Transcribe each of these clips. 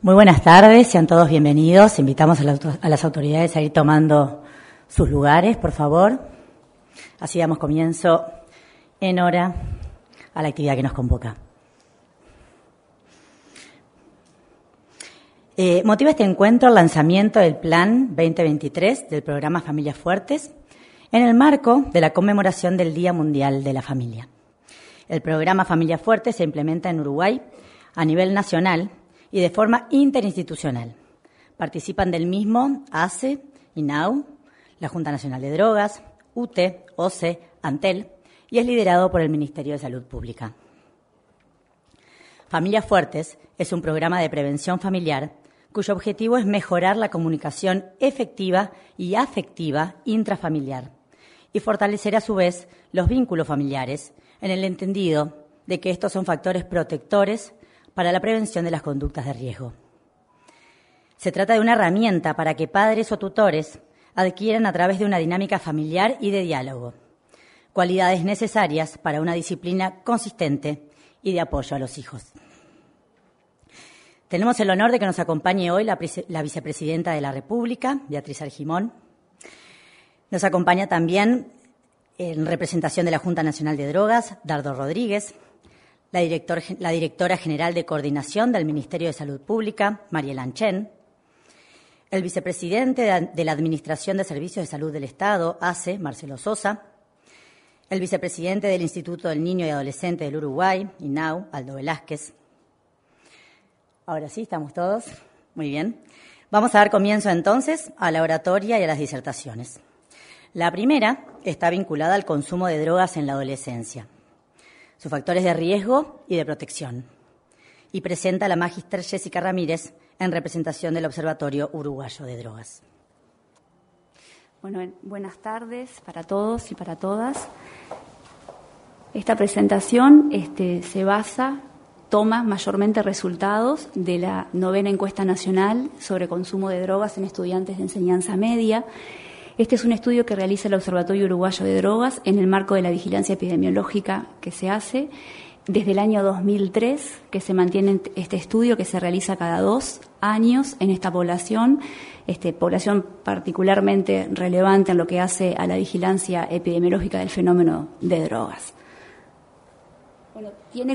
Muy buenas tardes, sean todos bienvenidos. Invitamos a las autoridades a ir tomando sus lugares, por favor. Así damos comienzo en hora a la actividad que nos convoca. Motiva este encuentro el lanzamiento del Plan 2023 del programa Familias Fuertes en el marco de la conmemoración del Día Mundial de la Familia. El programa Familias Fuertes se implementa en Uruguay a nivel nacional y de forma interinstitucional. Participan del mismo ACE, INAU, la Junta Nacional de Drogas, UTE, OCE, ANTEL, y es liderado por el Ministerio de Salud Pública. Familias Fuertes es un programa de prevención familiar cuyo objetivo es mejorar la comunicación efectiva y afectiva intrafamiliar y fortalecer a su vez los vínculos familiares en el entendido de que estos son factores protectores para la prevención de las conductas de riesgo. Se trata de una herramienta para que padres o tutores adquieran a través de una dinámica familiar y de diálogo, cualidades necesarias para una disciplina consistente y de apoyo a los hijos. Tenemos el honor de que nos acompañe hoy la vicepresidenta de la República, Beatriz Argimón. Nos acompaña también, en representación de la Junta Nacional de Drogas, Dardo Rodríguez, la directora general de Coordinación del Ministerio de Salud Pública, Mariela Anchen, el vicepresidente de la Administración de Servicios de Salud del Estado, ACE, Marcelo Sosa, el vicepresidente del Instituto del Niño y Adolescente del Uruguay, INAU, Aldo Velázquez. Ahora sí, ¿estamos todos? Muy bien. Vamos a dar comienzo entonces a la oratoria y a las disertaciones. La primera está vinculada al consumo de drogas en la adolescencia, sus factores de riesgo y de protección, y presenta a la magíster Jessica Ramírez en representación del Observatorio Uruguayo de Drogas. Bueno, buenas tardes para todos y para todas. Esta presentación toma mayormente resultados de la 9ª encuesta nacional sobre consumo de drogas en estudiantes de enseñanza media. Este es un estudio que realiza el Observatorio Uruguayo de Drogas en el marco de la vigilancia epidemiológica que se hace desde el año 2003, que se mantiene este estudio que se realiza cada 2 años en esta población particularmente relevante en lo que hace a la vigilancia epidemiológica del fenómeno de drogas. Bueno, tiene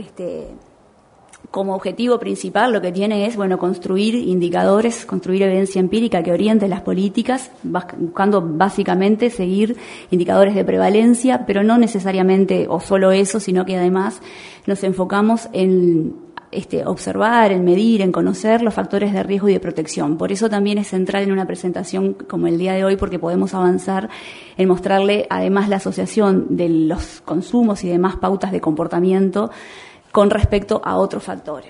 como objetivo principal lo que tiene es construir indicadores, construir evidencia empírica que oriente las políticas, buscando básicamente seguir indicadores de prevalencia, pero no necesariamente o solo eso, sino que además nos enfocamos en observar, en medir, en conocer los factores de riesgo y de protección. Por eso también es central en una presentación como el día de hoy, porque podemos avanzar en mostrarle además la asociación de los consumos y demás pautas de comportamiento con respecto a otros factores.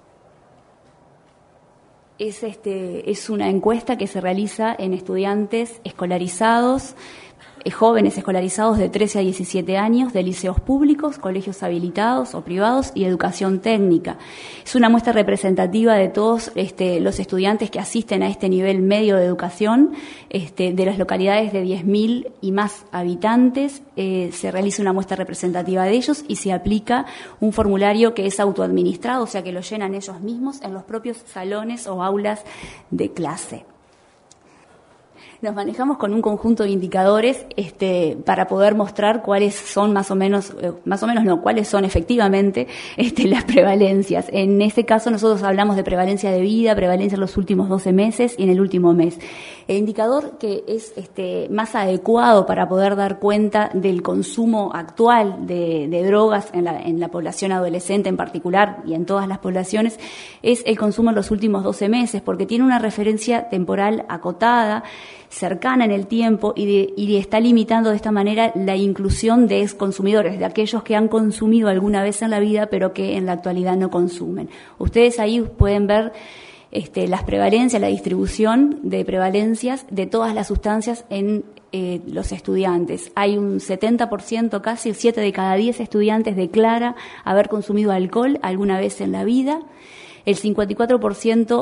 Es una encuesta que se realiza en estudiantes escolarizados, jóvenes escolarizados de 13 a 17 años, de liceos públicos, colegios habilitados o privados y educación técnica. Es una muestra representativa de todos los estudiantes que asisten a este nivel medio de educación, de las localidades de 10.000 y más habitantes. Se realiza una muestra representativa de ellos y se aplica un formulario que es autoadministrado, o sea que lo llenan ellos mismos en los propios salones o aulas de clase. Nos manejamos con un conjunto de indicadores para poder mostrar cuáles son cuáles son efectivamente las prevalencias. En este caso nosotros hablamos de prevalencia de vida, prevalencia en los últimos 12 meses y en el último mes. El indicador que es más adecuado para poder dar cuenta del consumo actual de drogas en la población adolescente en particular y en todas las poblaciones es el consumo en los últimos 12 meses, porque tiene una referencia temporal acotada, cercana en el tiempo y está limitando de esta manera la inclusión de exconsumidores, de aquellos que han consumido alguna vez en la vida pero que en la actualidad no consumen. Ustedes ahí pueden ver las prevalencias, la distribución de prevalencias de todas las sustancias en los estudiantes. Hay un 70%, casi 7 de cada 10 estudiantes declara haber consumido alcohol alguna vez en la vida. El 54%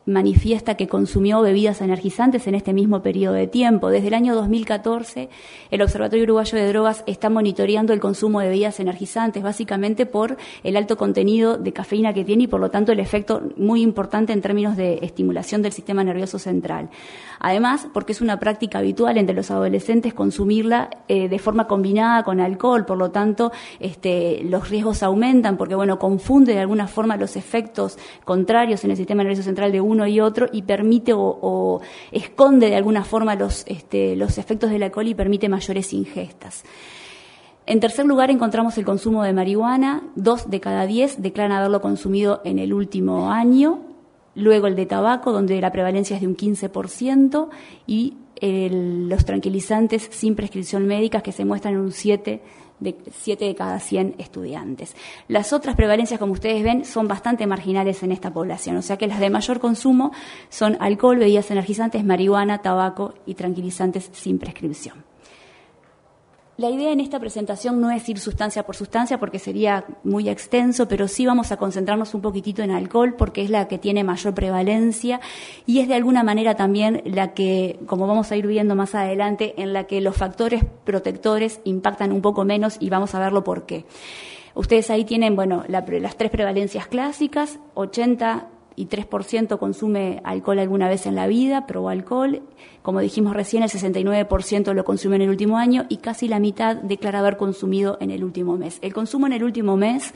manifiesta que consumió bebidas energizantes en este mismo periodo de tiempo. Desde el año 2014, el Observatorio Uruguayo de Drogas está monitoreando el consumo de bebidas energizantes, básicamente por el alto contenido de cafeína que tiene y, por lo tanto, el efecto muy importante en términos de estimulación del sistema nervioso central. Además, porque es una práctica habitual entre los adolescentes consumirla de forma combinada con alcohol, por lo tanto, los riesgos aumentan porque, confunde de alguna forma los efectos contrarios en el sistema nervioso central de uno y otro y permite o esconde de alguna forma los efectos del alcohol y permite mayores ingestas. En tercer lugar encontramos el consumo de marihuana. 2 de cada 10 declaran haberlo consumido en el último año. Luego el de tabaco, donde la prevalencia es de un 15%, y los tranquilizantes sin prescripción médica, que se muestran en un 7 de cada 100 estudiantes. Las otras prevalencias, como ustedes ven, son bastante marginales en esta población, o sea que las de mayor consumo son alcohol, bebidas energizantes, marihuana, tabaco y tranquilizantes sin prescripción. La idea en esta presentación no es ir sustancia por sustancia porque sería muy extenso, pero sí vamos a concentrarnos un poquitito en alcohol porque es la que tiene mayor prevalencia y es de alguna manera también la que, como vamos a ir viendo más adelante, en la que los factores protectores impactan un poco menos y vamos a verlo por qué. Ustedes ahí tienen, las 3 prevalencias clásicas: 83% consume alcohol alguna vez en la vida, probó alcohol. Como dijimos recién, el 69% lo consume en el último año y casi la mitad declara haber consumido en el último mes. El consumo en el último mes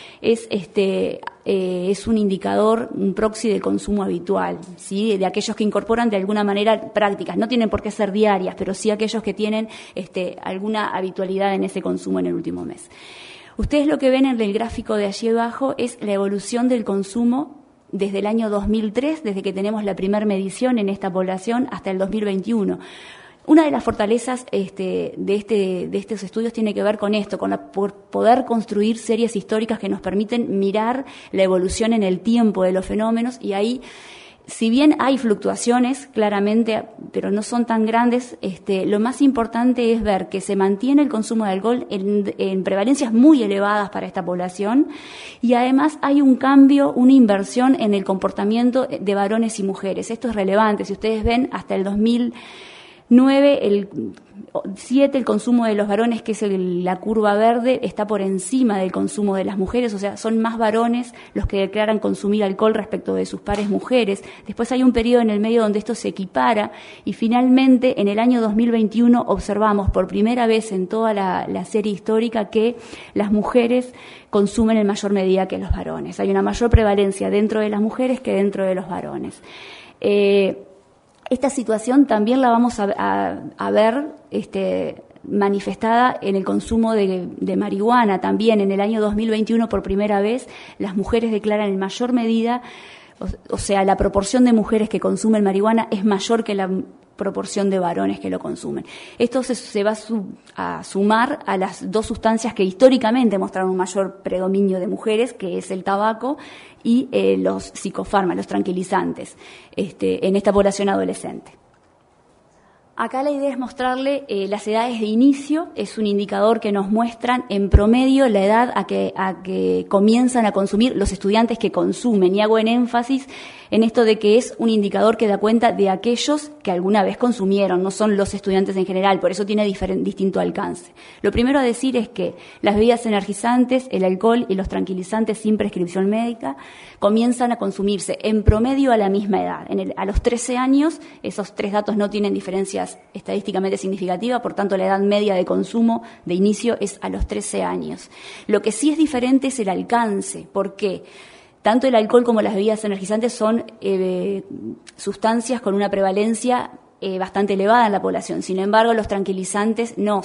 es un indicador, un proxy del consumo habitual, ¿sí? De aquellos que incorporan de alguna manera prácticas. No tienen por qué ser diarias, pero sí aquellos que tienen alguna habitualidad en ese consumo en el último mes. Ustedes lo que ven en el gráfico de allí abajo es la evolución del consumo desde el año 2003, desde que tenemos la primera medición en esta población, hasta el 2021. Una de las fortalezas de estos estudios tiene que ver con esto, por poder construir series históricas que nos permiten mirar la evolución en el tiempo de los fenómenos, y ahí, si bien hay fluctuaciones, claramente, pero no son tan grandes, lo más importante es ver que se mantiene el consumo de alcohol en prevalencias muy elevadas para esta población, y además hay un cambio, una inversión en el comportamiento de varones y mujeres. Esto es relevante. Si ustedes ven, hasta el 2009, el consumo de los varones, que es la curva verde, está por encima del consumo de las mujeres, o sea, son más varones los que declaran consumir alcohol respecto de sus pares mujeres. Después hay un periodo en el medio donde esto se equipara y finalmente en el año 2021 observamos por primera vez en toda la serie histórica que las mujeres consumen en mayor medida que los varones. Hay una mayor prevalencia dentro de las mujeres que dentro de los varones. Esta situación también la vamos a ver manifestada en el consumo de marihuana. También en el año 2021, por primera vez, las mujeres declaran en mayor medida, o sea, la proporción de mujeres que consumen marihuana es mayor que la proporción de varones que lo consumen. Esto se va a sumar a las 2 sustancias que históricamente mostraron un mayor predominio de mujeres, que es el tabaco y los psicofármacos, los tranquilizantes, en esta población adolescente. Acá la idea es mostrarle las edades de inicio. Es un indicador que nos muestran en promedio la edad a que comienzan a consumir los estudiantes que consumen, y hago en énfasis en esto de que es un indicador que da cuenta de aquellos que alguna vez consumieron, no son los estudiantes en general, por eso tiene distinto alcance. Lo primero a decir es que las bebidas energizantes, el alcohol y los tranquilizantes sin prescripción médica comienzan a consumirse en promedio a la misma edad. A los 13 años, esos 3 datos no tienen diferencias estadísticamente significativas, por tanto la edad media de consumo de inicio es a los 13 años. Lo que sí es diferente es el alcance. ¿Por qué? Tanto el alcohol como las bebidas energizantes son sustancias con una prevalencia bastante elevada en la población. Sin embargo, los tranquilizantes no,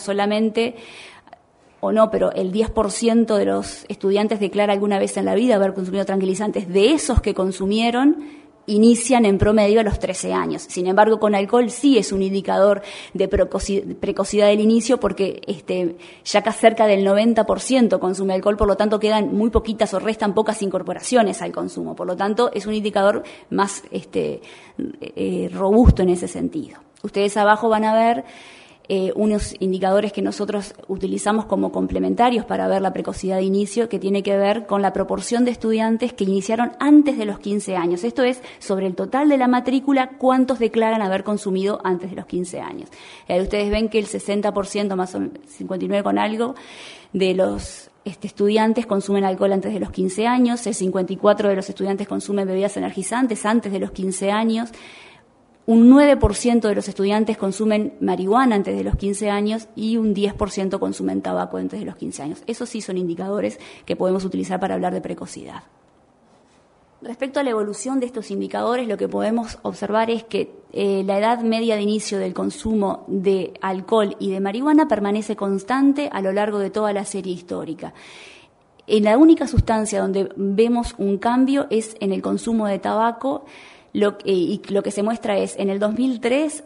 pero el 10% de los estudiantes declara alguna vez en la vida haber consumido tranquilizantes. De esos que consumieron, inician en promedio a los 13 años. Sin embargo, con alcohol sí es un indicador de precocidad del inicio, porque ya casi cerca del 90% consume alcohol, por lo tanto quedan muy poquitas o restan pocas incorporaciones al consumo. Por lo tanto, es un indicador más robusto en ese sentido. Ustedes abajo van a ver unos indicadores que nosotros utilizamos como complementarios para ver la precocidad de inicio, que tiene que ver con la proporción de estudiantes que iniciaron antes de los 15 años. Esto es, sobre el total de la matrícula, cuántos declaran haber consumido antes de los 15 años. Ahí ustedes ven que el 60%, más o menos 59 con algo, de los estudiantes consumen alcohol antes de los 15 años, el 54% de los estudiantes consumen bebidas energizantes antes de los 15 años, un 9% de los estudiantes consumen marihuana antes de los 15 años y un 10% consumen tabaco antes de los 15 años. Esos sí son indicadores que podemos utilizar para hablar de precocidad. Respecto a la evolución de estos indicadores, lo que podemos observar es que la edad media de inicio del consumo de alcohol y de marihuana permanece constante a lo largo de toda la serie histórica. En la única sustancia donde vemos un cambio es en el consumo de tabaco, y lo que se muestra es, en el 2003,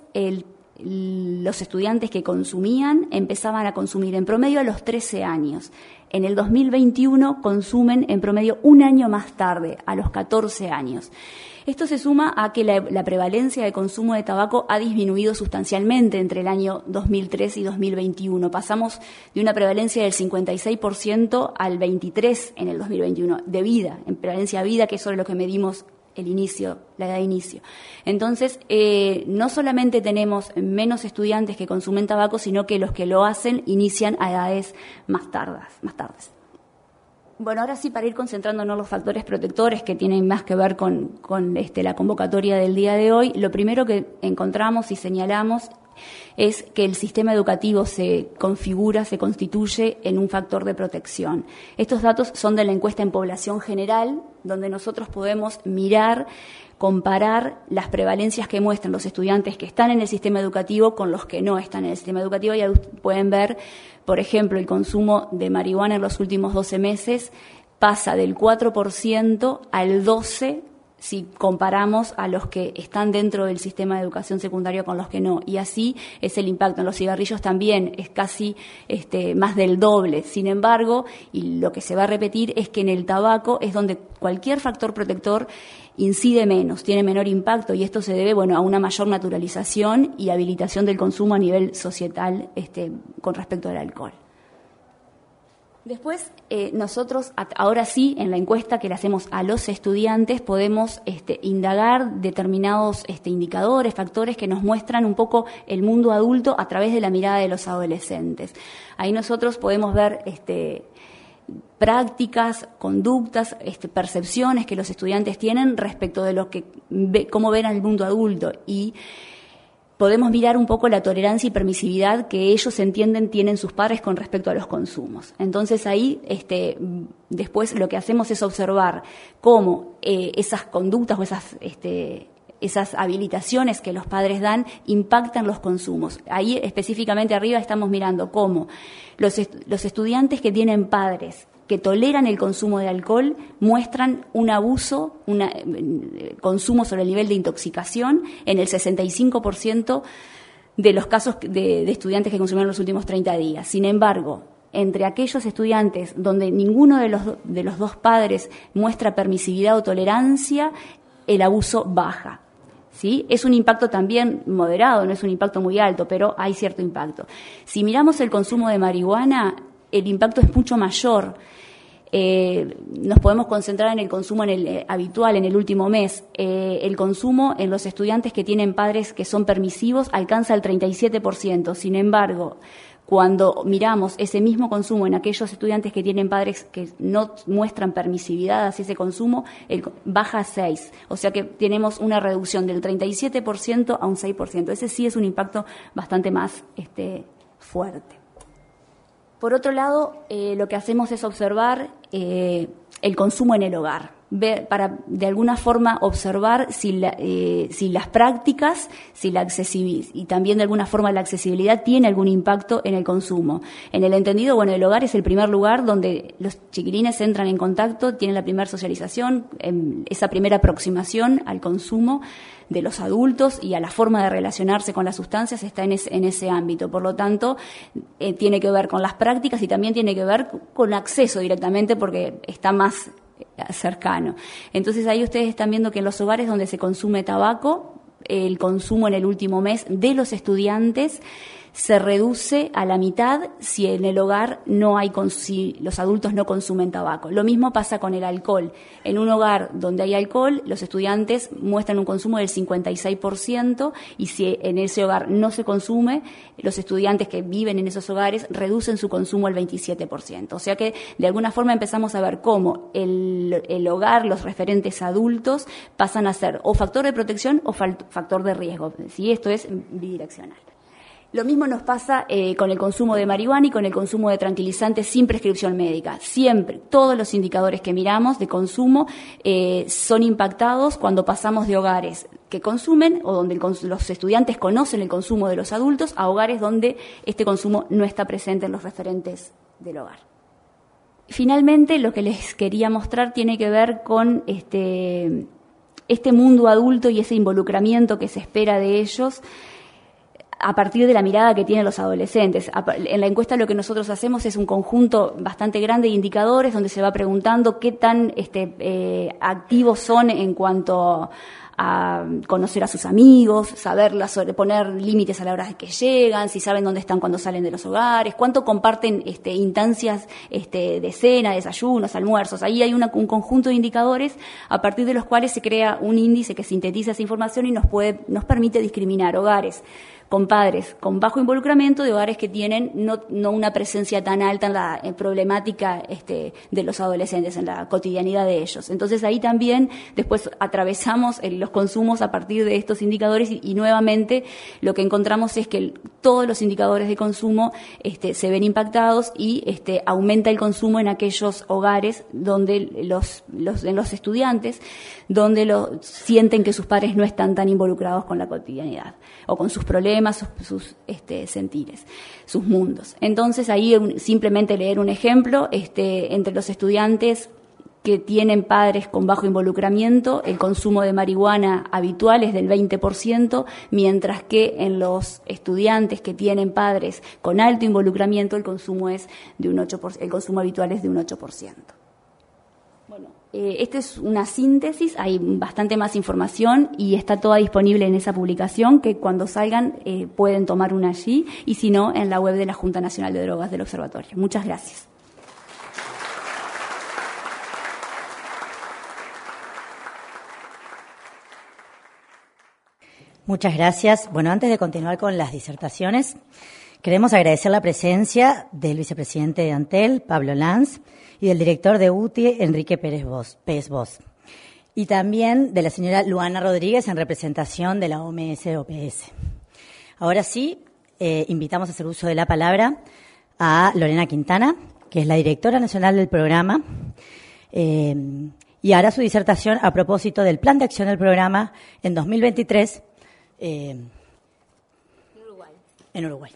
los estudiantes que consumían empezaban a consumir en promedio a los 13 años. En el 2021 consumen en promedio un año más tarde, a los 14 años. Esto se suma a que la prevalencia de consumo de tabaco ha disminuido sustancialmente entre el año 2003 y 2021. Pasamos de una prevalencia del 56% al 23% en el 2021, de vida, en prevalencia de vida, que es sobre lo que medimos el inicio, la edad de inicio. Entonces, no solamente tenemos menos estudiantes que consumen tabaco, sino que los que lo hacen inician a edades más tardes. Bueno, ahora sí, para ir concentrándonos en los factores protectores que tienen más que ver con la convocatoria del día de hoy, lo primero que encontramos y señalamos es que el sistema educativo se constituye en un factor de protección. Estos datos son de la encuesta en población general, donde nosotros podemos mirar, comparar las prevalencias que muestran los estudiantes que están en el sistema educativo con los que no están en el sistema educativo. Y pueden ver, por ejemplo, el consumo de marihuana en los últimos 12 meses pasa del 4% al 12% si comparamos a los que están dentro del sistema de educación secundaria con los que no. Y así es el impacto. En los cigarrillos también es casi más del doble. Sin embargo, y lo que se va a repetir es que en el tabaco es donde cualquier factor protector incide menos, tiene menor impacto, y esto se debe, a una mayor naturalización y habilitación del consumo a nivel societal con respecto al alcohol. Después, nosotros, ahora sí, en la encuesta que le hacemos a los estudiantes, podemos indagar determinados indicadores, factores que nos muestran un poco el mundo adulto a través de la mirada de los adolescentes. Ahí nosotros podemos ver prácticas, conductas, percepciones que los estudiantes tienen respecto de cómo ven al mundo adulto, y podemos mirar un poco la tolerancia y permisividad que ellos entienden tienen sus padres con respecto a los consumos. Entonces ahí, después lo que hacemos es observar cómo esas conductas o esas habilitaciones que los padres dan impactan los consumos. Ahí específicamente arriba estamos mirando cómo los estudiantes que tienen padres que toleran el consumo de alcohol muestran un abuso, consumo sobre el nivel de intoxicación en el 65% de los casos de estudiantes que consumieron los últimos 30 días. Sin embargo, entre aquellos estudiantes donde ninguno de los dos padres muestra permisividad o tolerancia, el abuso baja. ¿Sí? Es un impacto también moderado, no es un impacto muy alto, pero hay cierto impacto. Si miramos el consumo de marihuana, el impacto es mucho mayor. Nos podemos concentrar en el consumo habitual en el último mes. El consumo en los estudiantes que tienen padres que son permisivos alcanza el 37%. Sin embargo, cuando miramos ese mismo consumo en aquellos estudiantes que tienen padres que no muestran permisividad hacia ese consumo, baja a 6%. O sea que tenemos una reducción del 37% a un 6%. Ese sí es un impacto bastante más fuerte. Por otro lado, lo que hacemos es observar el consumo en el hogar, para de alguna forma observar si las prácticas, y también de alguna forma la accesibilidad tiene algún impacto en el consumo. En el entendido, el hogar es el primer lugar donde los chiquilines entran en contacto, tienen la primera socialización, esa primera aproximación al consumo de los adultos y a la forma de relacionarse con las sustancias está en ese ámbito. Por lo tanto, tiene que ver con las prácticas y también tiene que ver con acceso directamente porque está más cercano. Entonces ahí ustedes están viendo que en los hogares donde se consume tabaco, el consumo en el último mes de los estudiantes se reduce a la mitad si en el hogar si los adultos no consumen tabaco. Lo mismo pasa con el alcohol. En un hogar donde hay alcohol, los estudiantes muestran un consumo del 56%, y si en ese hogar no se consume, los estudiantes que viven en esos hogares reducen su consumo al 27%. O sea que de alguna forma empezamos a ver cómo el hogar, los referentes adultos, pasan a ser o factor de protección o factor de riesgo. ¿Sí? Esto es bidireccional. Lo mismo nos pasa con el consumo de marihuana y con el consumo de tranquilizantes sin prescripción médica. Siempre, todos los indicadores que miramos de consumo son impactados cuando pasamos de hogares que consumen o donde los estudiantes conocen el consumo de los adultos a hogares donde este consumo no está presente en los referentes del hogar. Finalmente, lo que les quería mostrar tiene que ver con este mundo adulto y ese involucramiento que se espera de ellos a partir de la mirada que tienen los adolescentes. En la encuesta lo que nosotros hacemos es un conjunto bastante grande de indicadores donde se va preguntando qué tan activos son en cuanto a conocer a sus amigos, poner límites a la hora de que llegan, si saben dónde están cuando salen de los hogares, cuánto comparten instancias de cena, desayunos, almuerzos. Ahí hay un conjunto de indicadores a partir de los cuales se crea un índice que sintetiza esa información y nos permite discriminar hogares con padres con bajo involucramiento de hogares que tienen no una presencia tan alta en la problemática de los adolescentes, en la cotidianidad de ellos. Entonces ahí también después atravesamos los consumos a partir de estos indicadores y nuevamente lo que encontramos es que todos los indicadores de consumo se ven impactados y aumenta el consumo en aquellos hogares donde en los estudiantes donde sienten que sus padres no están tan involucrados con la cotidianidad o con sus problemas, sus sentires, sus mundos. Entonces ahí simplemente leer un ejemplo, entre los estudiantes que tienen padres con bajo involucramiento, el consumo de marihuana habitual es del 20%, mientras que en los estudiantes que tienen padres con alto involucramiento el consumo es de un 8%, el consumo habitual es de un 8%. Bueno, esta es una síntesis, hay bastante más información y está toda disponible en esa publicación que cuando salgan pueden tomar una allí y si no en la web de la Junta Nacional de Drogas del Observatorio. Muchas gracias. Muchas gracias. Bueno, antes de continuar con las disertaciones, queremos agradecer la presencia del vicepresidente de Antel, Pablo Lanz, y del director de UTI, Enrique Pérez Bosch, y también de la señora Luana Rodríguez en representación de la OMS-OPS. Ahora sí, invitamos a hacer uso de la palabra a Lorena Quintana, que es la directora nacional del programa, y hará su disertación a propósito del plan de acción del programa en 2023 en Uruguay.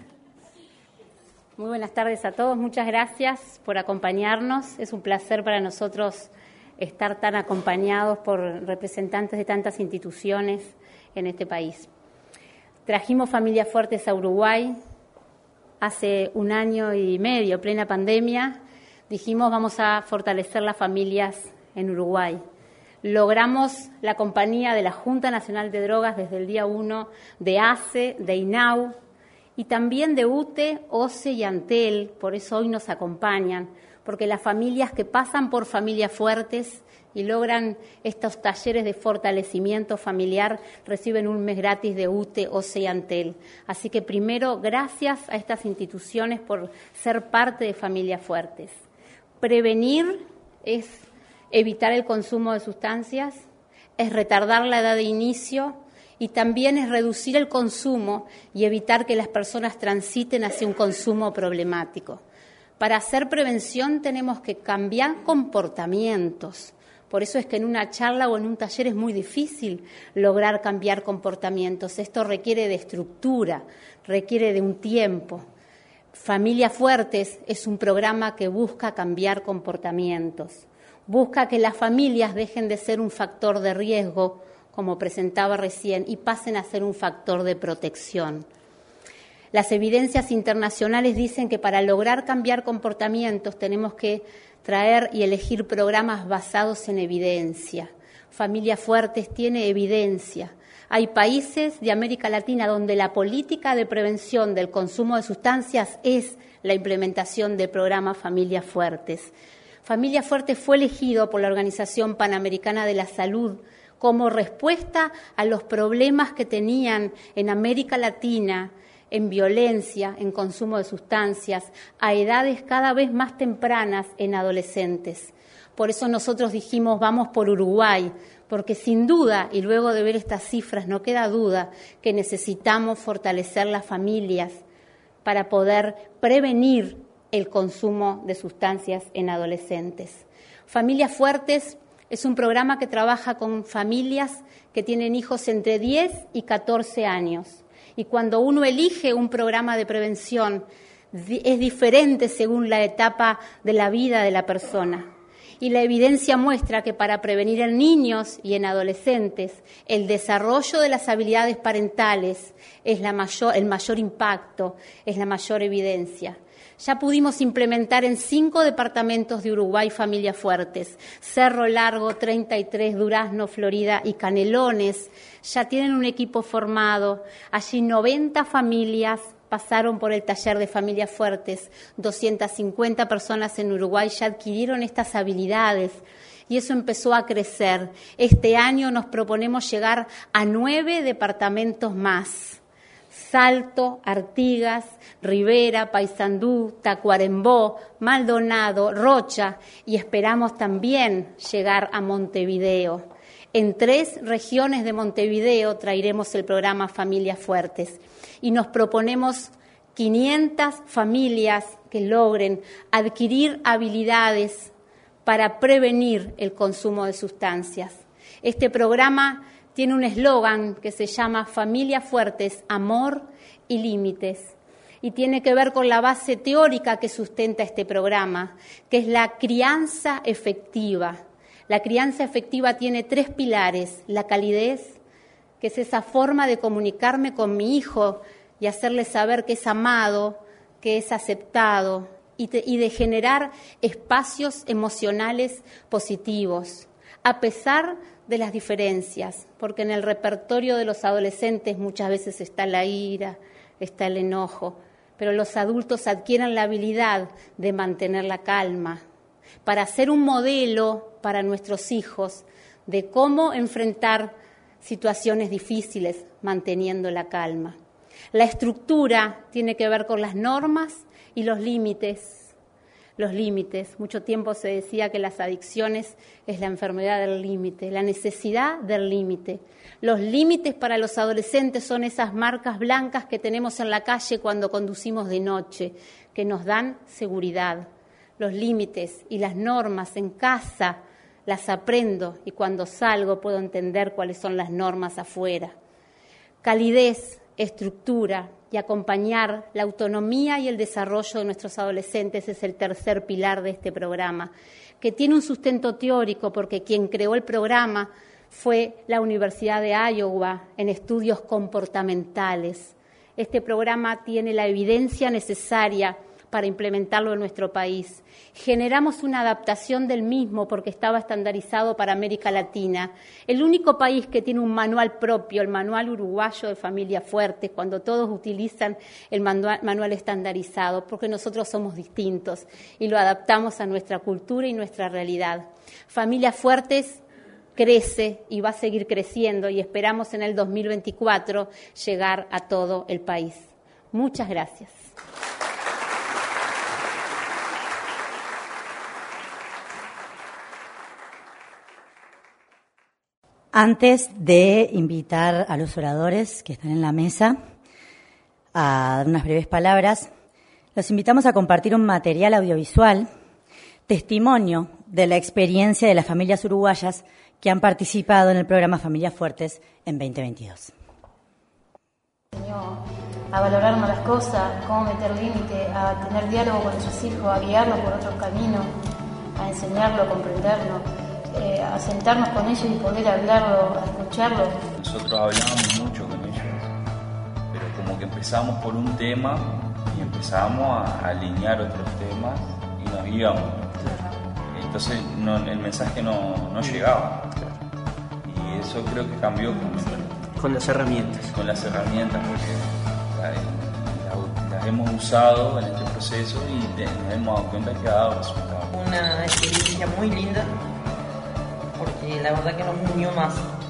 Muy buenas tardes a todos, muchas gracias por acompañarnos. Es un placer para nosotros estar tan acompañados por representantes de tantas instituciones en este país. Trajimos Familias Fuertes a Uruguay hace 1 año y medio, plena pandemia. Dijimos vamos a fortalecer las familias en Uruguay. Logramos la compañía de la Junta Nacional de Drogas desde el día 1, de ACE, de INAU, y también de UTE, OCE y Antel, por eso hoy nos acompañan, porque las familias que pasan por Familias Fuertes y logran estos talleres de fortalecimiento familiar reciben un mes gratis de UTE, OCE y Antel. Así que primero, gracias a estas instituciones por ser parte de Familias Fuertes. Prevenir es evitar el consumo de sustancias, es retardar la edad de inicio, y también es reducir el consumo y evitar que las personas transiten hacia un consumo problemático. Para hacer prevención tenemos que cambiar comportamientos. Por eso es que en una charla o en un taller es muy difícil lograr cambiar comportamientos. Esto requiere de estructura, requiere de un tiempo. Familias Fuertes es un programa que busca cambiar comportamientos. Busca que las familias dejen de ser un factor de riesgo, como presentaba recién, y pasen a ser un factor de protección. Las evidencias internacionales dicen que para lograr cambiar comportamientos tenemos que traer y elegir programas basados en evidencia, Familias Fuertes tiene evidencia. Hay países de América Latina donde la política de prevención del consumo de sustancias es la implementación del programa Familias Fuertes. Familias Fuertes fue elegido por la Organización Panamericana de la Salud como respuesta a los problemas que tenían en América Latina en violencia, en consumo de sustancias, a edades cada vez más tempranas en adolescentes. Por eso nosotros dijimos, vamos por Uruguay, porque sin duda, y luego de ver estas cifras, no queda duda que necesitamos fortalecer las familias para poder prevenir el consumo de sustancias en adolescentes. Familias Fuertes es un programa que trabaja con familias que tienen hijos entre 10 y 14 años. Y cuando uno elige un programa de prevención, es diferente según la etapa de la vida de la persona. Y la evidencia muestra que para prevenir en niños y en adolescentes, el desarrollo de las habilidades parentales es el mayor impacto, es la mayor evidencia. Ya pudimos implementar en 5 departamentos de Uruguay Familias Fuertes, Cerro Largo, 33, Durazno, Florida y Canelones. Ya tienen un equipo formado, allí 90 familias pasaron por el taller de Familias Fuertes, 250 personas en Uruguay ya adquirieron estas habilidades y eso empezó a crecer. Este año nos proponemos llegar a 9 departamentos más. Salto, Artigas, Rivera, Paysandú, Tacuarembó, Maldonado, Rocha y esperamos también llegar a Montevideo. En 3 regiones de Montevideo traeremos el programa Familias Fuertes y nos proponemos 500 familias que logren adquirir habilidades para prevenir el consumo de sustancias. Este programa tiene un eslogan que se llama Familias Fuertes, Amor y Límites. Y tiene que ver con la base teórica que sustenta este programa, que es la crianza efectiva. La crianza efectiva tiene 3 pilares: la calidez, que es esa forma de comunicarme con mi hijo y hacerle saber que es amado, que es aceptado, y de generar espacios emocionales positivos, a pesar de las diferencias, porque en el repertorio de los adolescentes muchas veces está la ira, está el enojo, pero los adultos adquieren la habilidad de mantener la calma, para ser un modelo para nuestros hijos de cómo enfrentar situaciones difíciles manteniendo la calma. La estructura tiene que ver con las normas y los límites. Los límites. Mucho tiempo se decía que las adicciones es la enfermedad del límite, la necesidad del límite. Los límites para los adolescentes son esas marcas blancas que tenemos en la calle cuando conducimos de noche, que nos dan seguridad. Los límites y las normas en casa las aprendo y cuando salgo puedo entender cuáles son las normas afuera. Calidez, estructura y acompañar la autonomía y el desarrollo de nuestros adolescentes es el 3er pilar de este programa, que tiene un sustento teórico porque quien creó el programa fue la Universidad de Iowa en estudios comportamentales. Este programa tiene la evidencia necesaria para implementarlo en nuestro país. Generamos una adaptación del mismo porque estaba estandarizado para América Latina. El único país que tiene un manual propio, el manual uruguayo de Familias Fuertes, cuando todos utilizan el manual estandarizado, porque nosotros somos distintos y lo adaptamos a nuestra cultura y nuestra realidad. Familias Fuertes crece y va a seguir creciendo y esperamos en el 2024 llegar a todo el país. Muchas gracias. Antes de invitar a los oradores que están en la mesa a dar unas breves palabras, los invitamos a compartir un material audiovisual, testimonio de la experiencia de las familias uruguayas que han participado en el programa Familias Fuertes en 2022. A valorar más las cosas, cómo meter límite, a tener diálogo con nuestros hijos, a guiarlos por otros caminos, a enseñarlo, a comprenderlo. A sentarnos con ellos y poder hablarlo, a escucharlo. Nosotros hablábamos mucho con ellos, pero como que empezamos por un tema y empezamos a alinear otros temas y nos íbamos. Entonces el mensaje no llegaba. eso creo que cambió con las herramientas. Con las herramientas, porque las hemos usado en este proceso y nos hemos dado cuenta que ha dado resultados. Una experiencia muy linda, porque la verdad que nos unió más.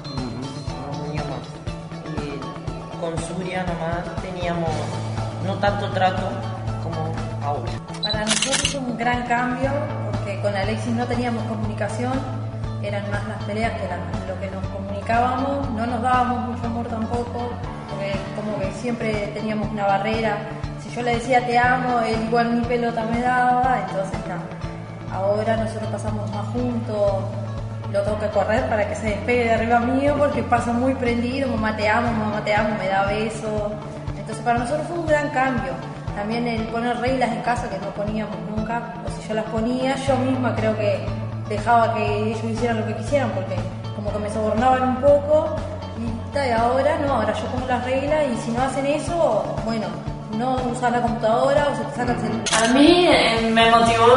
Con Surya nomás teníamos no tanto trato como ahora. Para nosotros es un gran cambio, porque con Alexis no teníamos comunicación, eran más las peleas que lo que nos comunicábamos, no nos dábamos mucho amor tampoco, porque como que siempre teníamos una barrera. Si yo le decía te amo, él igual ni pelota me daba, entonces no. Ahora nosotros pasamos más juntos, lo tengo que correr para que se despegue de arriba mío, porque pasa muy prendido, mamá te amo, me da besos. Entonces para nosotros fue un gran cambio. También el poner reglas en casa que no poníamos nunca, o si yo las ponía, yo misma creo que dejaba que ellos hicieran lo que quisieran, porque como que me sobornaban un poco, y ahora no, ahora yo pongo las reglas y si no hacen eso, bueno, no usas la computadora o se te saca el celular. A mí me motivó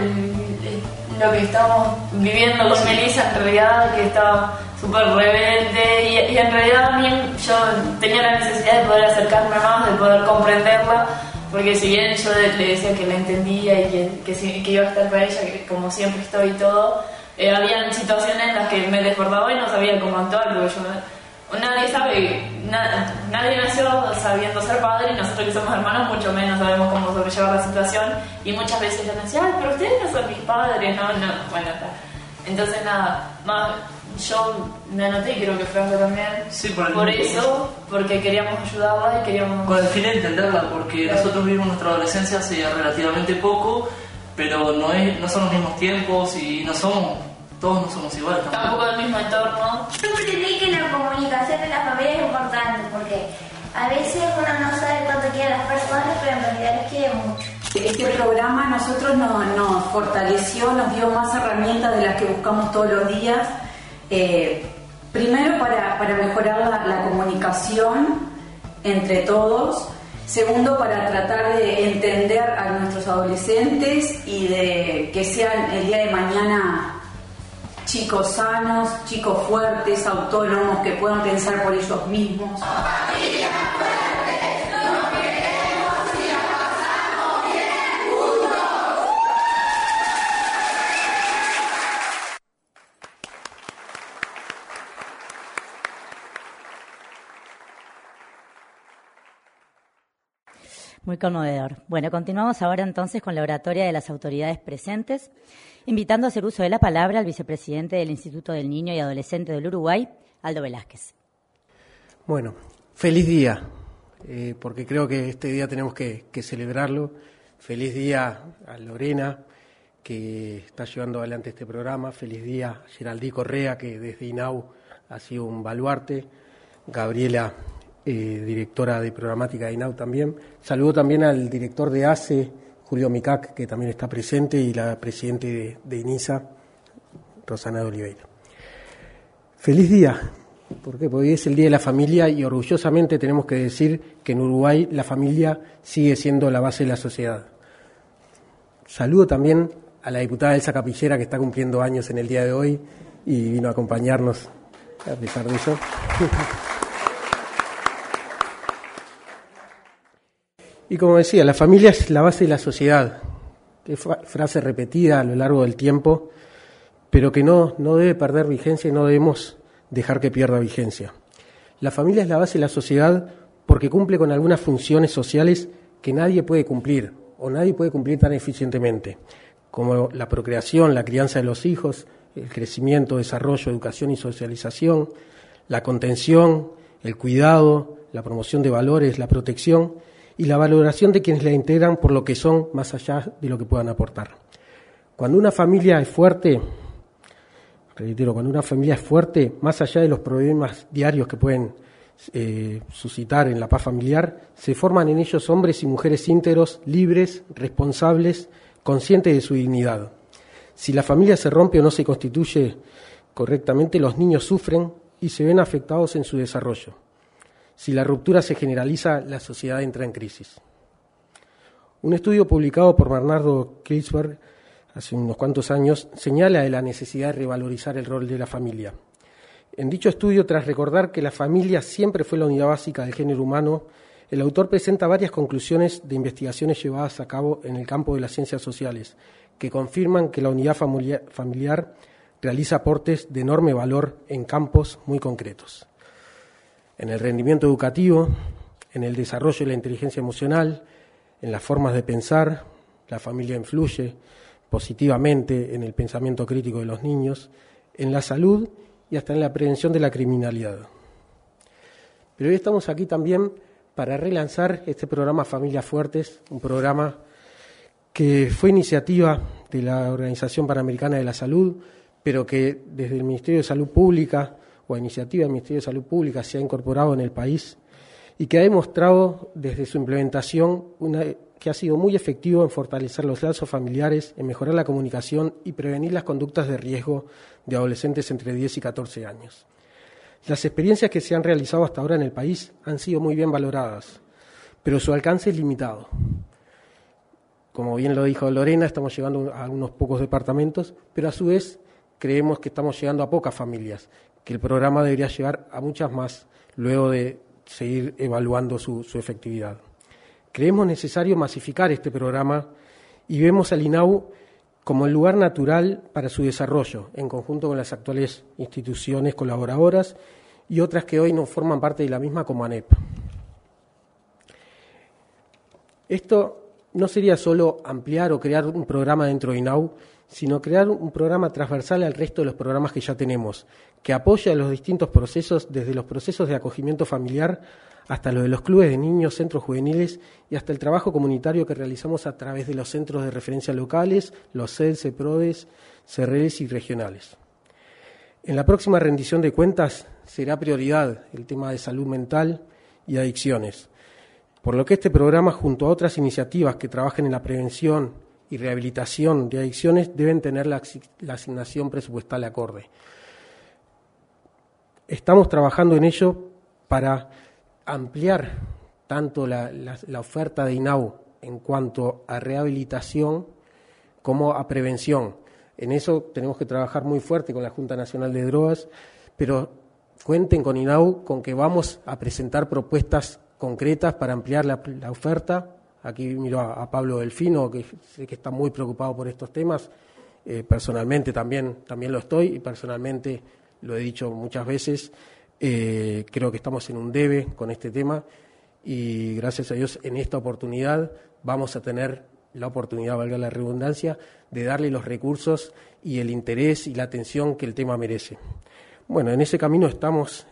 lo que estamos viviendo con Melissa, en realidad, que estaba súper rebelde y en realidad a mí yo tenía la necesidad de poder acercarme más, de poder comprenderla, porque si bien yo le decía que la entendía y que iba a estar para ella, que como siempre estoy y todo, había situaciones en las que me desbordaba y no sabía cómo actuar, porque nadie sabe, nadie nació sabiendo ser padre, y nosotros que somos hermanos mucho menos sabemos cómo sobrellevar la situación, y muchas veces yo me decía, ay, pero ustedes no son mis padres, no, bueno, está. Entonces nada, más yo me anoté y creo que Franco también, sí, por eso, porque queríamos ayudarla y queríamos... Con el fin de entenderla, porque nosotros vivimos nuestra adolescencia hace relativamente poco, pero no son los mismos tiempos y todos no somos iguales. Tampoco del mismo entorno. Yo entendí que la comunicación en la familia es importante, porque a veces uno no sabe cuánto quieren las personas, pero en realidad les quiere mucho. Este programa a nosotros nos fortaleció, nos dio más herramientas de las que buscamos todos los días. Primero para mejorar la comunicación entre todos. Segundo, para tratar de entender a nuestros adolescentes y de que sean el día de mañana chicos sanos, chicos fuertes, autónomos, que puedan pensar por ellos mismos. Muy conmovedor. Bueno, continuamos ahora entonces con la oratoria de las autoridades presentes, invitando a hacer uso de la palabra al vicepresidente del Instituto del Niño y Adolescente del Uruguay, Aldo Velázquez. Bueno, feliz día, porque creo que este día tenemos que celebrarlo. Feliz día a Lorena, que está llevando adelante este programa. Feliz día a Geraldí Correa, que desde INAU ha sido un baluarte. Gabriela, directora de programática de INAU también. Saludo también al director de ACE, Julio Micac, que también está presente, y la presidente de INISA, Rosana de Oliveira. Feliz día. ¿Por qué? Porque hoy es el Día de la Familia y orgullosamente tenemos que decir que en Uruguay la familia sigue siendo la base de la sociedad. Saludo también a la diputada Elsa Capillera, que está cumpliendo años en el día de hoy y vino a acompañarnos a pesar de eso. Y como decía, la familia es la base de la sociedad, que es frase repetida a lo largo del tiempo, pero que no debe perder vigencia y no debemos dejar que pierda vigencia. La familia es la base de la sociedad porque cumple con algunas funciones sociales que nadie puede cumplir o nadie puede cumplir tan eficientemente, como la procreación, la crianza de los hijos, el crecimiento, desarrollo, educación y socialización, la contención, el cuidado, la promoción de valores, la protección y la valoración de quienes la integran por lo que son, más allá de lo que puedan aportar. Cuando una familia es fuerte, reitero, cuando una familia es fuerte, más allá de los problemas diarios que pueden suscitar en la paz familiar, se forman en ellos hombres y mujeres íntegros, libres, responsables, conscientes de su dignidad. Si la familia se rompe o no se constituye correctamente, los niños sufren y se ven afectados en su desarrollo. Si la ruptura se generaliza, la sociedad entra en crisis. Un estudio publicado por Bernardo Kreisberg hace unos cuantos años señala de la necesidad de revalorizar el rol de la familia. En dicho estudio, tras recordar que la familia siempre fue la unidad básica del género humano, el autor presenta varias conclusiones de investigaciones llevadas a cabo en el campo de las ciencias sociales, que confirman que la unidad familiar realiza aportes de enorme valor en campos muy concretos. En el rendimiento educativo, en el desarrollo de la inteligencia emocional, en las formas de pensar, la familia influye positivamente en el pensamiento crítico de los niños, en la salud y hasta en la prevención de la criminalidad. Pero hoy estamos aquí también para relanzar este programa Familias Fuertes, un programa que fue iniciativa de la Organización Panamericana de la Salud, pero que desde el Ministerio de Salud Pública, o a iniciativa del Ministerio de Salud Pública, se ha incorporado en el país y que ha demostrado desde su implementación que ha sido muy efectivo en fortalecer los lazos familiares, en mejorar la comunicación y prevenir las conductas de riesgo de adolescentes entre 10 y 14 años. Las experiencias que se han realizado hasta ahora en el país han sido muy bien valoradas, pero su alcance es limitado. Como bien lo dijo Lorena, estamos llegando a unos pocos departamentos, pero a su vez creemos que estamos llegando a pocas familias, que el programa debería llegar a muchas más luego de seguir evaluando su efectividad. Creemos necesario masificar este programa y vemos al INAU como el lugar natural para su desarrollo, en conjunto con las actuales instituciones colaboradoras y otras que hoy no forman parte de la misma, como ANEP. Esto no sería solo ampliar o crear un programa dentro de INAU, sino crear un programa transversal al resto de los programas que ya tenemos, que apoya los distintos procesos, desde los procesos de acogimiento familiar hasta lo de los clubes de niños, centros juveniles y hasta el trabajo comunitario que realizamos a través de los centros de referencia locales, los CEL, CEPRODES, CERRES y regionales. En la próxima rendición de cuentas será prioridad el tema de salud mental y adicciones, por lo que este programa, junto a otras iniciativas que trabajen en la prevención y rehabilitación de adicciones, deben tener la asignación presupuestal acorde. Estamos trabajando en ello para ampliar tanto la oferta de INAU en cuanto a rehabilitación como a prevención. En eso tenemos que trabajar muy fuerte con la Junta Nacional de Drogas, pero cuenten con INAU, con que vamos a presentar propuestas concretas para ampliar la oferta. Aquí miro a Pablo Delfino, que sé que está muy preocupado por estos temas. Personalmente también lo estoy, y personalmente lo he dicho muchas veces. Creo que estamos en un debe con este tema y gracias a Dios en esta oportunidad vamos a tener la oportunidad, valga la redundancia, de darle los recursos y el interés y la atención que el tema merece. Bueno, en ese camino estamos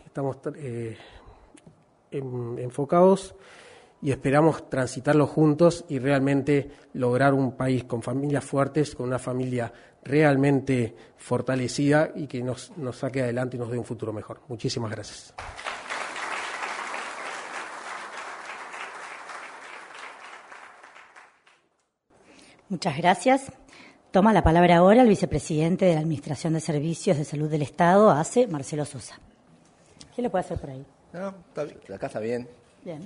enfocados y esperamos transitarlo juntos y realmente lograr un país con familias fuertes, con una familia realmente fortalecida y que nos saque adelante y nos dé un futuro mejor. Muchísimas gracias. Muchas gracias. Toma la palabra ahora el vicepresidente de la Administración de Servicios de Salud del Estado, ACE, Marcelo Sosa. ¿Qué le puede hacer por ahí? No, está bien. Acá está bien. Bien.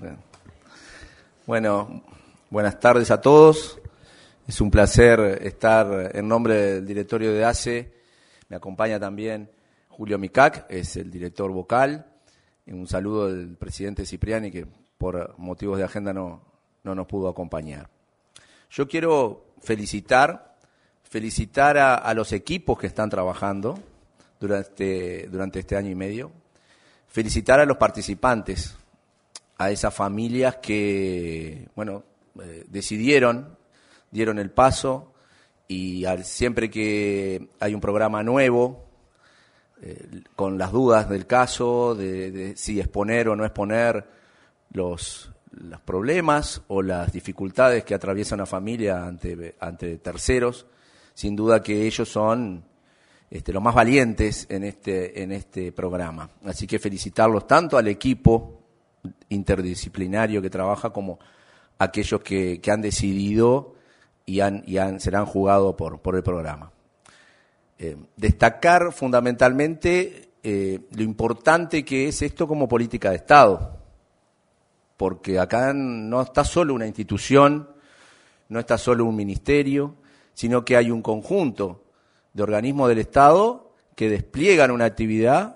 Bueno, buenas tardes a todos. Es un placer estar en nombre del directorio de ACE. Me acompaña también Julio Micac, es el director vocal. Un saludo del presidente Cipriani, que por motivos de agenda no nos pudo acompañar. Yo quiero felicitar a los equipos que están trabajando durante este año y medio. Felicitar a los participantes, a esas familias que, dieron el paso y siempre que hay un programa nuevo, con las dudas del caso, de si exponer o no exponer los problemas o las dificultades que atraviesa una familia ante terceros, sin duda que ellos son los más valientes en este programa. Así que felicitarlos tanto al equipo interdisciplinario que trabaja como aquellos que han decidido y se han jugado por el programa. Destacar fundamentalmente lo importante que es esto como política de Estado, porque acá no está solo una institución, no está solo un ministerio, sino que hay un conjunto de organismos del Estado que despliegan una actividad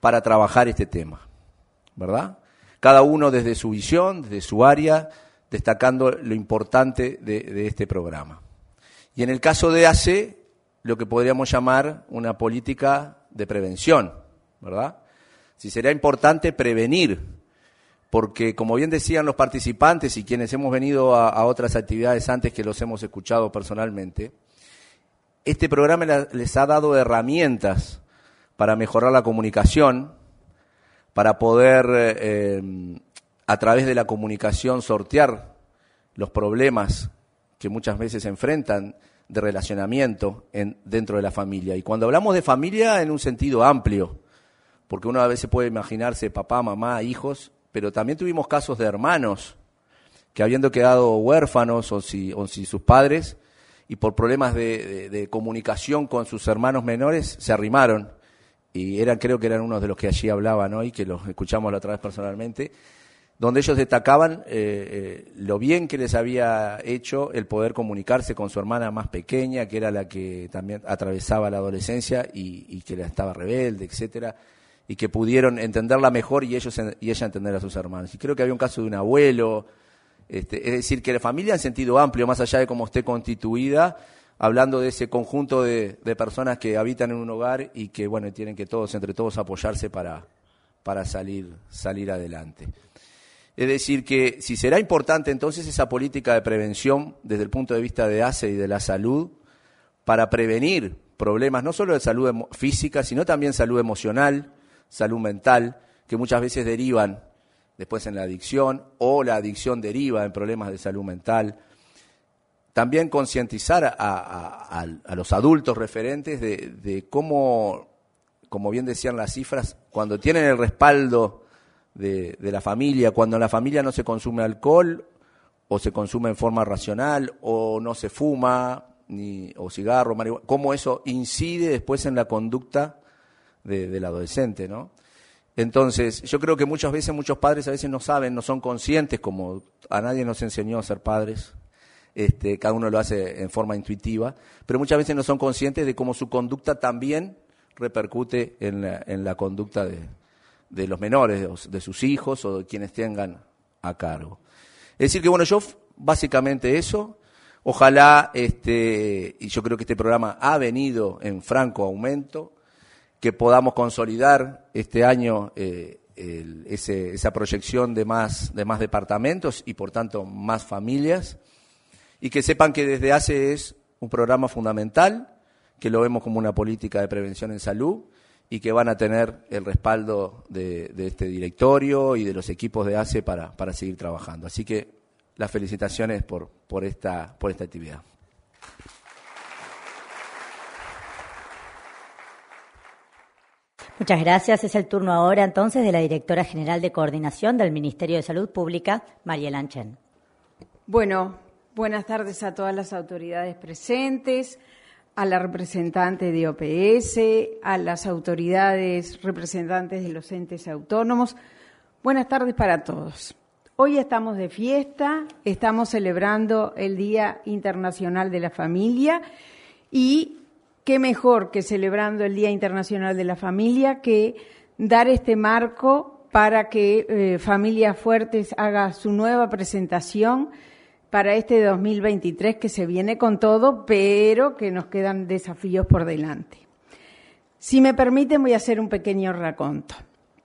para trabajar este tema, ¿verdad? Cada uno desde su visión, desde su área, destacando lo importante de este programa. Y en el caso de ACE, lo que podríamos llamar una política de prevención, ¿verdad? Si será importante prevenir, porque como bien decían los participantes y quienes hemos venido a otras actividades antes que los hemos escuchado personalmente, este programa les ha dado herramientas para mejorar la comunicación, para poder a través de la comunicación sortear los problemas que muchas veces se enfrentan de relacionamiento dentro de la familia. Y cuando hablamos de familia en un sentido amplio, porque uno a veces puede imaginarse papá, mamá, hijos, pero también tuvimos casos de hermanos que habiendo quedado huérfanos o si sus padres y por problemas de comunicación con sus hermanos menores se arrimaron y creo que eran unos de los que allí hablaban hoy, que los escuchamos la otra vez personalmente, donde ellos destacaban lo bien que les había hecho el poder comunicarse con su hermana más pequeña, que era la que también atravesaba la adolescencia y que estaba rebelde, etcétera, y que pudieron entenderla mejor y ella entender a sus hermanos. Y creo que había un caso de un abuelo, es decir, que la familia en sentido amplio, más allá de cómo esté constituida, hablando de ese conjunto de personas que habitan en un hogar y que, bueno, tienen que entre todos apoyarse para salir adelante. Es decir, que si será importante entonces esa política de prevención desde el punto de vista de ACE y de la salud, para prevenir problemas no solo de salud física, sino también salud emocional, salud mental, que muchas veces derivan después en la adicción, o la adicción deriva en problemas de salud mental. También concientizar a los adultos referentes de cómo, como bien decían las cifras, cuando tienen el respaldo de la familia, cuando en la familia no se consume alcohol o se consume en forma racional o no se fuma o cigarro, marihuana, cómo eso incide después en la conducta del adolescente, ¿no? Entonces, yo creo que muchas veces muchos padres a veces no saben, no son conscientes, como a nadie nos enseñó a ser padres, cada uno lo hace en forma intuitiva, pero muchas veces no son conscientes de cómo su conducta también repercute en la conducta de los menores, de sus hijos o de quienes tengan a cargo. Es decir que, bueno, yo básicamente eso, ojalá, y yo creo que este programa ha venido en franco aumento, que podamos consolidar este año esa proyección de más departamentos y por tanto más familias, y que sepan que desde ACE es un programa fundamental, que lo vemos como una política de prevención en salud y que van a tener el respaldo de este directorio y de los equipos de ACE para seguir trabajando. Así que las felicitaciones por esta actividad. Muchas gracias. Es el turno ahora entonces de la Directora General de Coordinación del Ministerio de Salud Pública, Mariela Anchen. Bueno, buenas tardes a todas las autoridades presentes, a la representante de OPS, a las autoridades representantes de los entes autónomos. Buenas tardes para todos. Hoy estamos de fiesta, estamos celebrando el Día Internacional de la Familia y qué mejor que celebrando el Día Internacional de la Familia que dar este marco para que Familias Fuertes haga su nueva presentación para este 2023 que se viene con todo, pero que nos quedan desafíos por delante. Si me permiten, voy a hacer un pequeño raconto.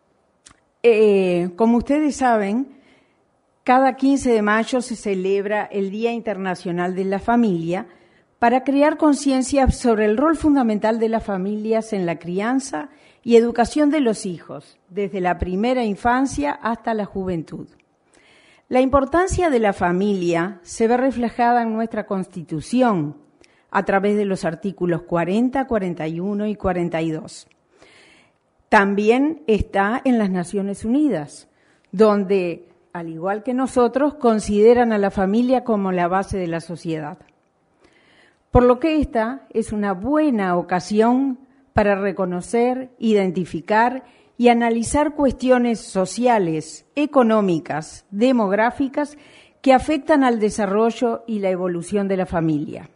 Como ustedes saben, cada 15 de mayo se celebra el Día Internacional de la Familia para crear conciencia sobre el rol fundamental de las familias en la crianza y educación de los hijos, desde la primera infancia hasta la juventud. La importancia de la familia se ve reflejada en nuestra Constitución a través de los artículos 40, 41 y 42. También está en las Naciones Unidas, donde, al igual que nosotros, consideran a la familia como la base de la sociedad. Por lo que esta es una buena ocasión para reconocer, identificar y analizar cuestiones sociales, económicas, demográficas que afectan al desarrollo y la evolución de la familia.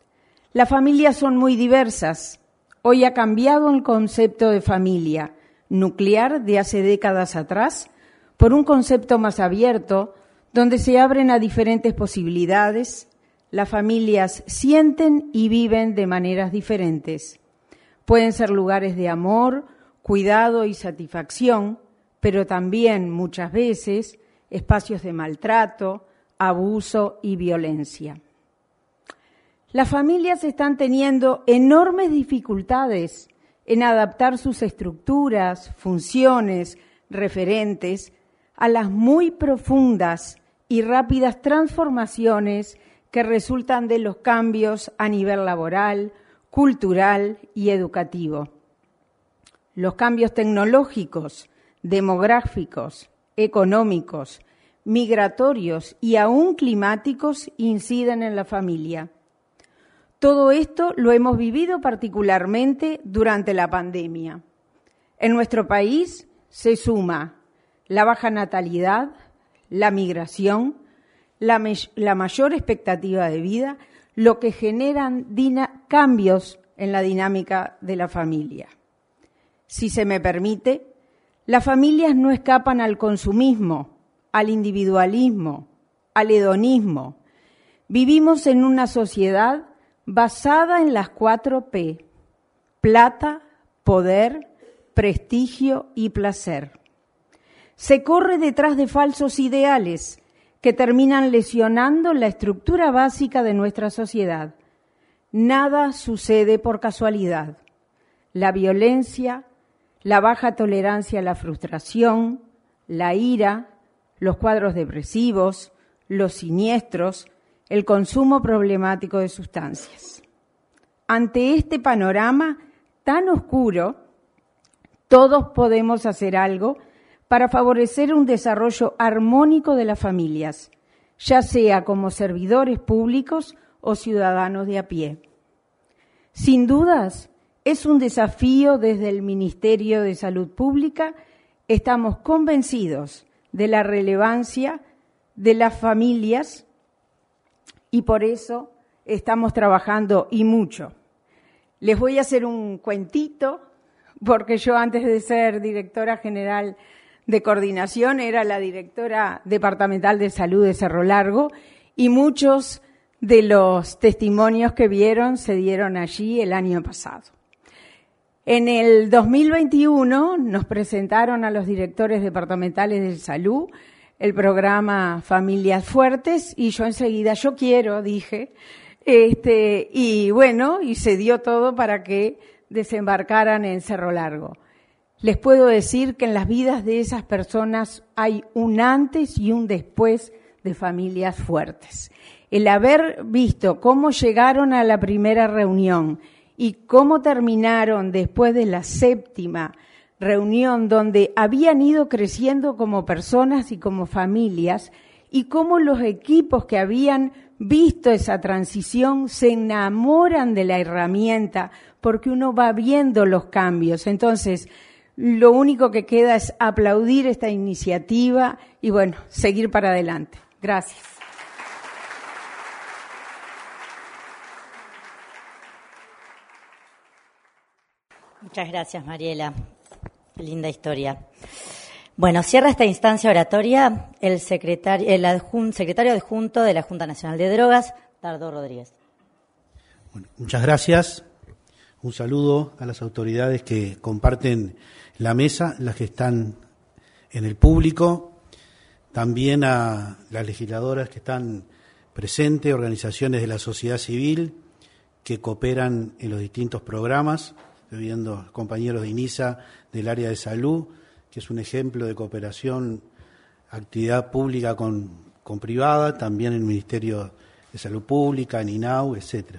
Las familias son muy diversas. Hoy ha cambiado el concepto de familia. nuclear de hace décadas atrás por un concepto más abierto, donde se abren a diferentes posibilidades. Las familias sienten y viven de maneras diferentes. Pueden ser lugares de amor, cuidado y satisfacción, pero también muchas veces espacios de maltrato, abuso y violencia. Las familias están teniendo enormes dificultades en adaptar sus estructuras, funciones, referentes a las muy profundas y rápidas transformaciones que resultan de los cambios a nivel laboral, cultural y educativo. Los cambios tecnológicos, demográficos, económicos, migratorios y aún climáticos inciden en la familia. Todo esto lo hemos vivido particularmente durante la pandemia. En nuestro país se suma la baja natalidad, la migración, la mayor expectativa de vida, lo que generan cambios en la dinámica de la familia. Si se me permite, las familias no escapan al consumismo, al individualismo, al hedonismo. Vivimos en una sociedad basada en las 4P: plata, poder, prestigio y placer. Se corre detrás de falsos ideales que terminan lesionando la estructura básica de nuestra sociedad. Nada sucede por casualidad. La violencia, la baja tolerancia a la frustración, la ira, los cuadros depresivos, los siniestros, el consumo problemático de sustancias. Ante este panorama tan oscuro, todos podemos hacer algo para favorecer un desarrollo armónico de las familias, ya sea como servidores públicos o ciudadanos de a pie. Sin dudas, es un desafío desde el Ministerio de Salud Pública. Estamos convencidos de la relevancia de las familias y por eso estamos trabajando y mucho. Les voy a hacer un cuentito, porque yo antes de ser directora general de coordinación era la directora departamental de salud de Cerro Largo y muchos de los testimonios que vieron se dieron allí el año pasado. En el 2021 nos presentaron a los directores departamentales de salud el programa Familias Fuertes y yo enseguida, yo quiero, dije, y bueno, y se dio todo para que desembarcaran en Cerro Largo. Les puedo decir que en las vidas de esas personas hay un antes y un después de Familias Fuertes. El haber visto cómo llegaron a la primera reunión y cómo terminaron después de la 7ª reunión, donde habían ido creciendo como personas y como familias, y cómo los equipos que habían visto esa transición se enamoran de la herramienta, porque uno va viendo los cambios. Entonces, lo único que queda es aplaudir esta iniciativa y, bueno, seguir para adelante. Gracias. Muchas gracias, Mariela. Qué linda historia. Bueno, cierra esta instancia oratoria el secretario adjunto de la Junta Nacional de Drogas, Dardo Rodríguez. Bueno, muchas gracias. Un saludo a las autoridades que comparten la mesa, las que están en el público, también a las legisladoras que están presentes, organizaciones de la sociedad civil que cooperan en los distintos programas. Estoy viendo compañeros de INISA del área de salud, que es un ejemplo de cooperación, actividad pública con privada, también en el Ministerio de Salud Pública, en INAU, etcétera.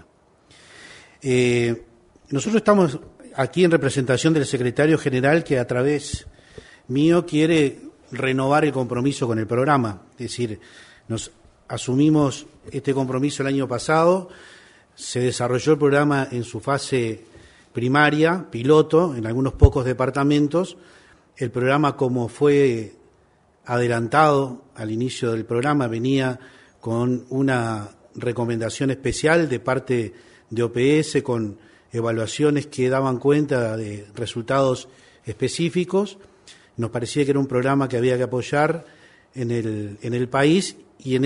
Nosotros estamos aquí en representación del secretario general que a través mío quiere renovar el compromiso con el programa. Es decir, nos asumimos este compromiso el año pasado, se desarrolló el programa en su fase primaria, piloto, en algunos pocos departamentos. El programa, como fue adelantado al inicio del programa, venía con una recomendación especial de parte de OPS, con evaluaciones que daban cuenta de resultados específicos. Nos parecía que era un programa que había que apoyar en el país, y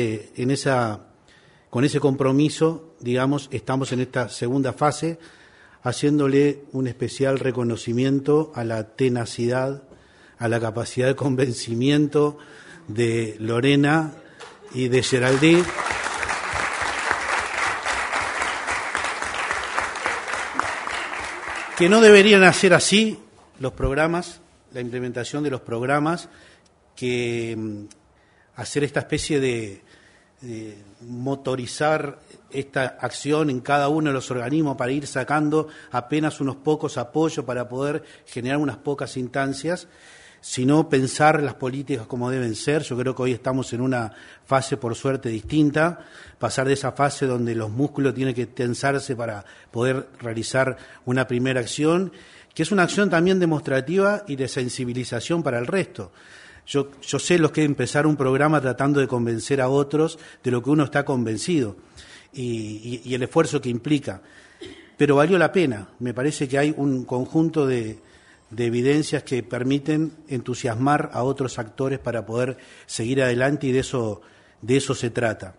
con ese compromiso, digamos, estamos en esta segunda fase, haciéndole un especial reconocimiento a la tenacidad, a la capacidad de convencimiento de Lorena y de Geraldine. Que no deberían hacer así los programas, la implementación de los programas, que hacer esta especie de motorizar esta acción en cada uno de los organismos para ir sacando apenas unos pocos apoyos para poder generar unas pocas instancias, sino pensar las políticas como deben ser. Yo creo que hoy estamos en una fase, por suerte, distinta, pasar de esa fase donde los músculos tienen que tensarse para poder realizar una primera acción, que es una acción también demostrativa y de sensibilización para el resto. Yo sé lo que es empezar un programa tratando de convencer a otros de lo que uno está convencido y el esfuerzo que implica, pero valió la pena. Me parece que hay un conjunto de evidencias que permiten entusiasmar a otros actores para poder seguir adelante, y de eso se trata.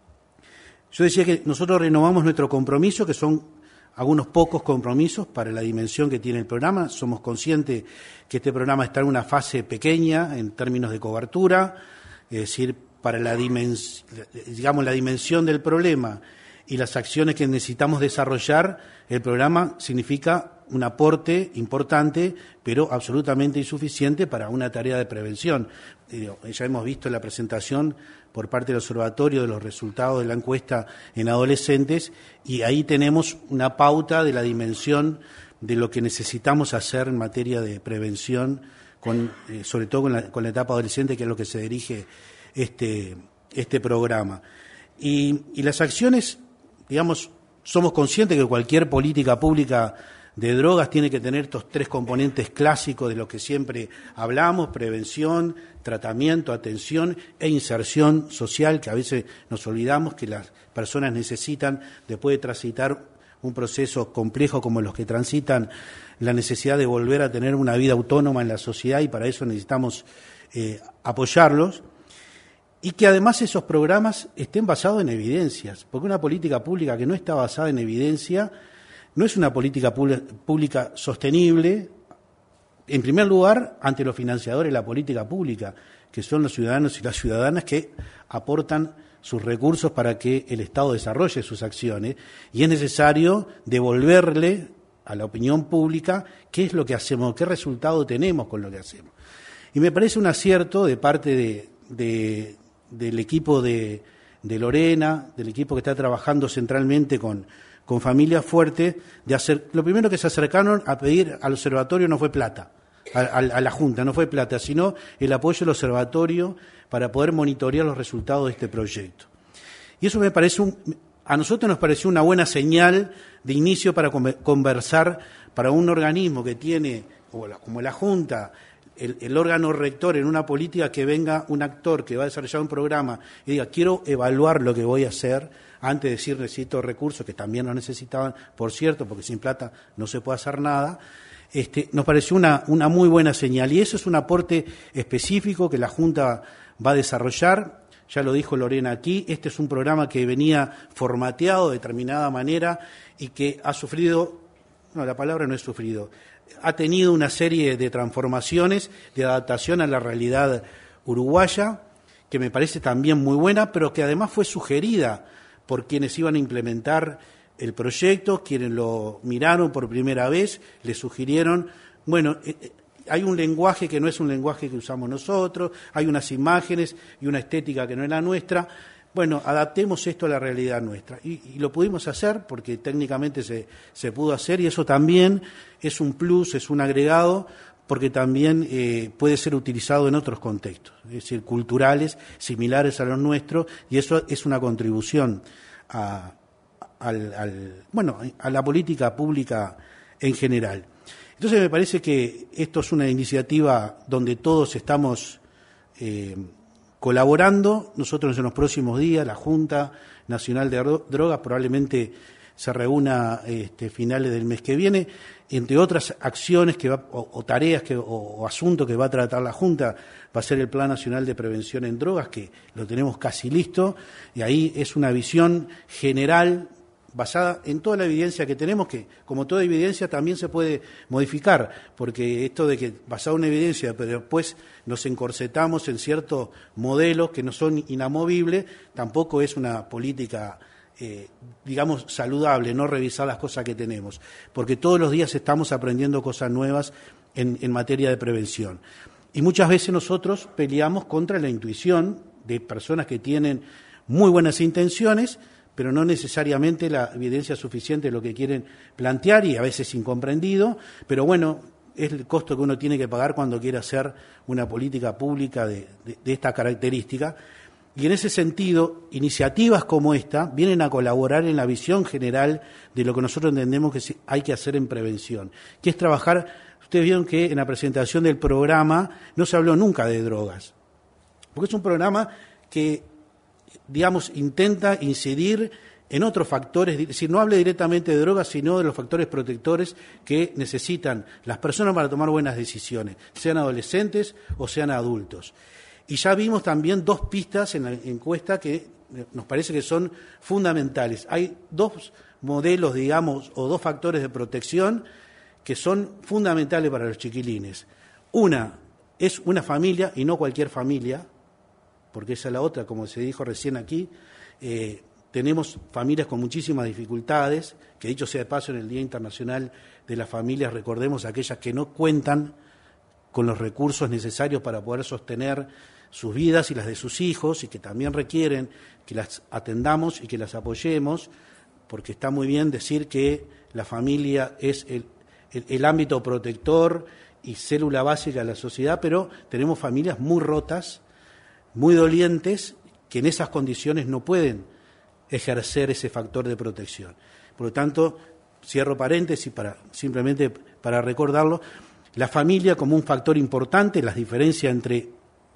Yo decía que nosotros renovamos nuestro compromiso, que son algunos pocos compromisos para la dimensión que tiene el programa. Somos conscientes que este programa está en una fase pequeña en términos de cobertura, es decir, para la dimensión del problema y las acciones que necesitamos desarrollar, el programa significa un aporte importante, pero absolutamente insuficiente para una tarea de prevención. Ya hemos visto en la presentación por parte del observatorio de los resultados de la encuesta en adolescentes, y ahí tenemos una pauta de la dimensión de lo que necesitamos hacer en materia de prevención, sobre todo con la etapa adolescente, que es lo que se dirige este programa. Y las acciones, digamos, somos conscientes que cualquier política pública de drogas tiene que tener estos tres componentes clásicos de los que siempre hablamos: prevención, tratamiento, atención e inserción social, que a veces nos olvidamos que las personas necesitan, después de transitar un proceso complejo como los que transitan, la necesidad de volver a tener una vida autónoma en la sociedad, y para eso necesitamos apoyarlos. Y que además esos programas estén basados en evidencias, porque una política pública que no está basada en evidencia no es una política pública sostenible, en primer lugar, ante los financiadores de la política pública, que son los ciudadanos y las ciudadanas que aportan sus recursos para que el Estado desarrolle sus acciones, y es necesario devolverle a la opinión pública qué es lo que hacemos, qué resultado tenemos con lo que hacemos. Y me parece un acierto de parte del equipo de Lorena, del equipo que está trabajando centralmente con Familias Fuertes, de hacer. Lo primero que se acercaron a pedir al observatorio no fue plata, a la Junta, no fue plata, sino el apoyo del observatorio para poder monitorear los resultados de este proyecto. Y eso a nosotros nos pareció una buena señal de inicio para conversar, para un organismo que tiene, como la Junta, el órgano rector en una política, que venga un actor que va a desarrollar un programa y diga: quiero evaluar lo que voy a hacer, antes de decir necesito recursos, que también lo necesitaban, por cierto, porque sin plata no se puede hacer nada. Nos pareció una muy buena señal, y eso es un aporte específico que la Junta va a desarrollar. Ya lo dijo Lorena aquí, este es un programa que venía formateado de determinada manera y que ha sufrido, no, la palabra no es sufrido, ha tenido una serie de transformaciones, de adaptación a la realidad uruguaya, que me parece también muy buena, pero que además fue sugerida por quienes iban a implementar el proyecto, quienes lo miraron por primera vez, le sugirieron, bueno, hay un lenguaje que no es un lenguaje que usamos nosotros, hay unas imágenes y una estética que no es la nuestra. Bueno, adaptemos esto a la realidad nuestra. Y lo pudimos hacer porque técnicamente se pudo hacer, y eso también es un plus, es un agregado, porque también puede ser utilizado en otros contextos, es decir, culturales, similares a los nuestros, y eso es una contribución a la política pública en general. Entonces me parece que esto es una iniciativa donde todos estamos colaborando. Nosotros en los próximos días, la Junta Nacional de Drogas probablemente se reúna finales del mes que viene. Entre otras acciones o tareas o asuntos que va a tratar la Junta, va a ser el Plan Nacional de Prevención en Drogas, que lo tenemos casi listo, y ahí es una visión general basada en toda la evidencia que tenemos, que como toda evidencia también se puede modificar, porque esto de que basado en evidencia, pero después nos encorsetamos en ciertos modelos que no son inamovibles, tampoco es una política digamos, saludable, no revisar las cosas que tenemos, porque todos los días estamos aprendiendo cosas nuevas en materia de prevención. Y muchas veces nosotros peleamos contra la intuición de personas que tienen muy buenas intenciones, pero no necesariamente la evidencia suficiente de lo que quieren plantear, y a veces incomprendido, pero bueno, es el costo que uno tiene que pagar cuando quiere hacer una política pública de esta característica. Y en ese sentido, iniciativas como esta vienen a colaborar en la visión general de lo que nosotros entendemos que hay que hacer en prevención, que es trabajar. Ustedes vieron que en la presentación del programa no se habló nunca de drogas, porque es un programa que, digamos, intenta incidir en otros factores, es decir, no hable directamente de drogas, sino de los factores protectores que necesitan las personas para tomar buenas decisiones, sean adolescentes o sean adultos. Y ya vimos también 2 pistas en la encuesta que nos parece que son fundamentales. Hay 2 modelos, digamos, o 2 factores de protección que son fundamentales para los chiquilines. Una es una familia, y no cualquier familia, porque esa es la otra, como se dijo recién aquí. Tenemos familias con muchísimas dificultades, que dicho sea de paso, en el Día Internacional de las Familias recordemos a aquellas que no cuentan con los recursos necesarios para poder sostener sus vidas y las de sus hijos, y que también requieren que las atendamos y que las apoyemos, porque está muy bien decir que la familia es el ámbito protector y célula básica de la sociedad, pero tenemos familias muy rotas, muy dolientes, que en esas condiciones no pueden ejercer ese factor de protección. Por lo tanto, cierro paréntesis simplemente para recordarlo, la familia como un factor importante, las diferencias entre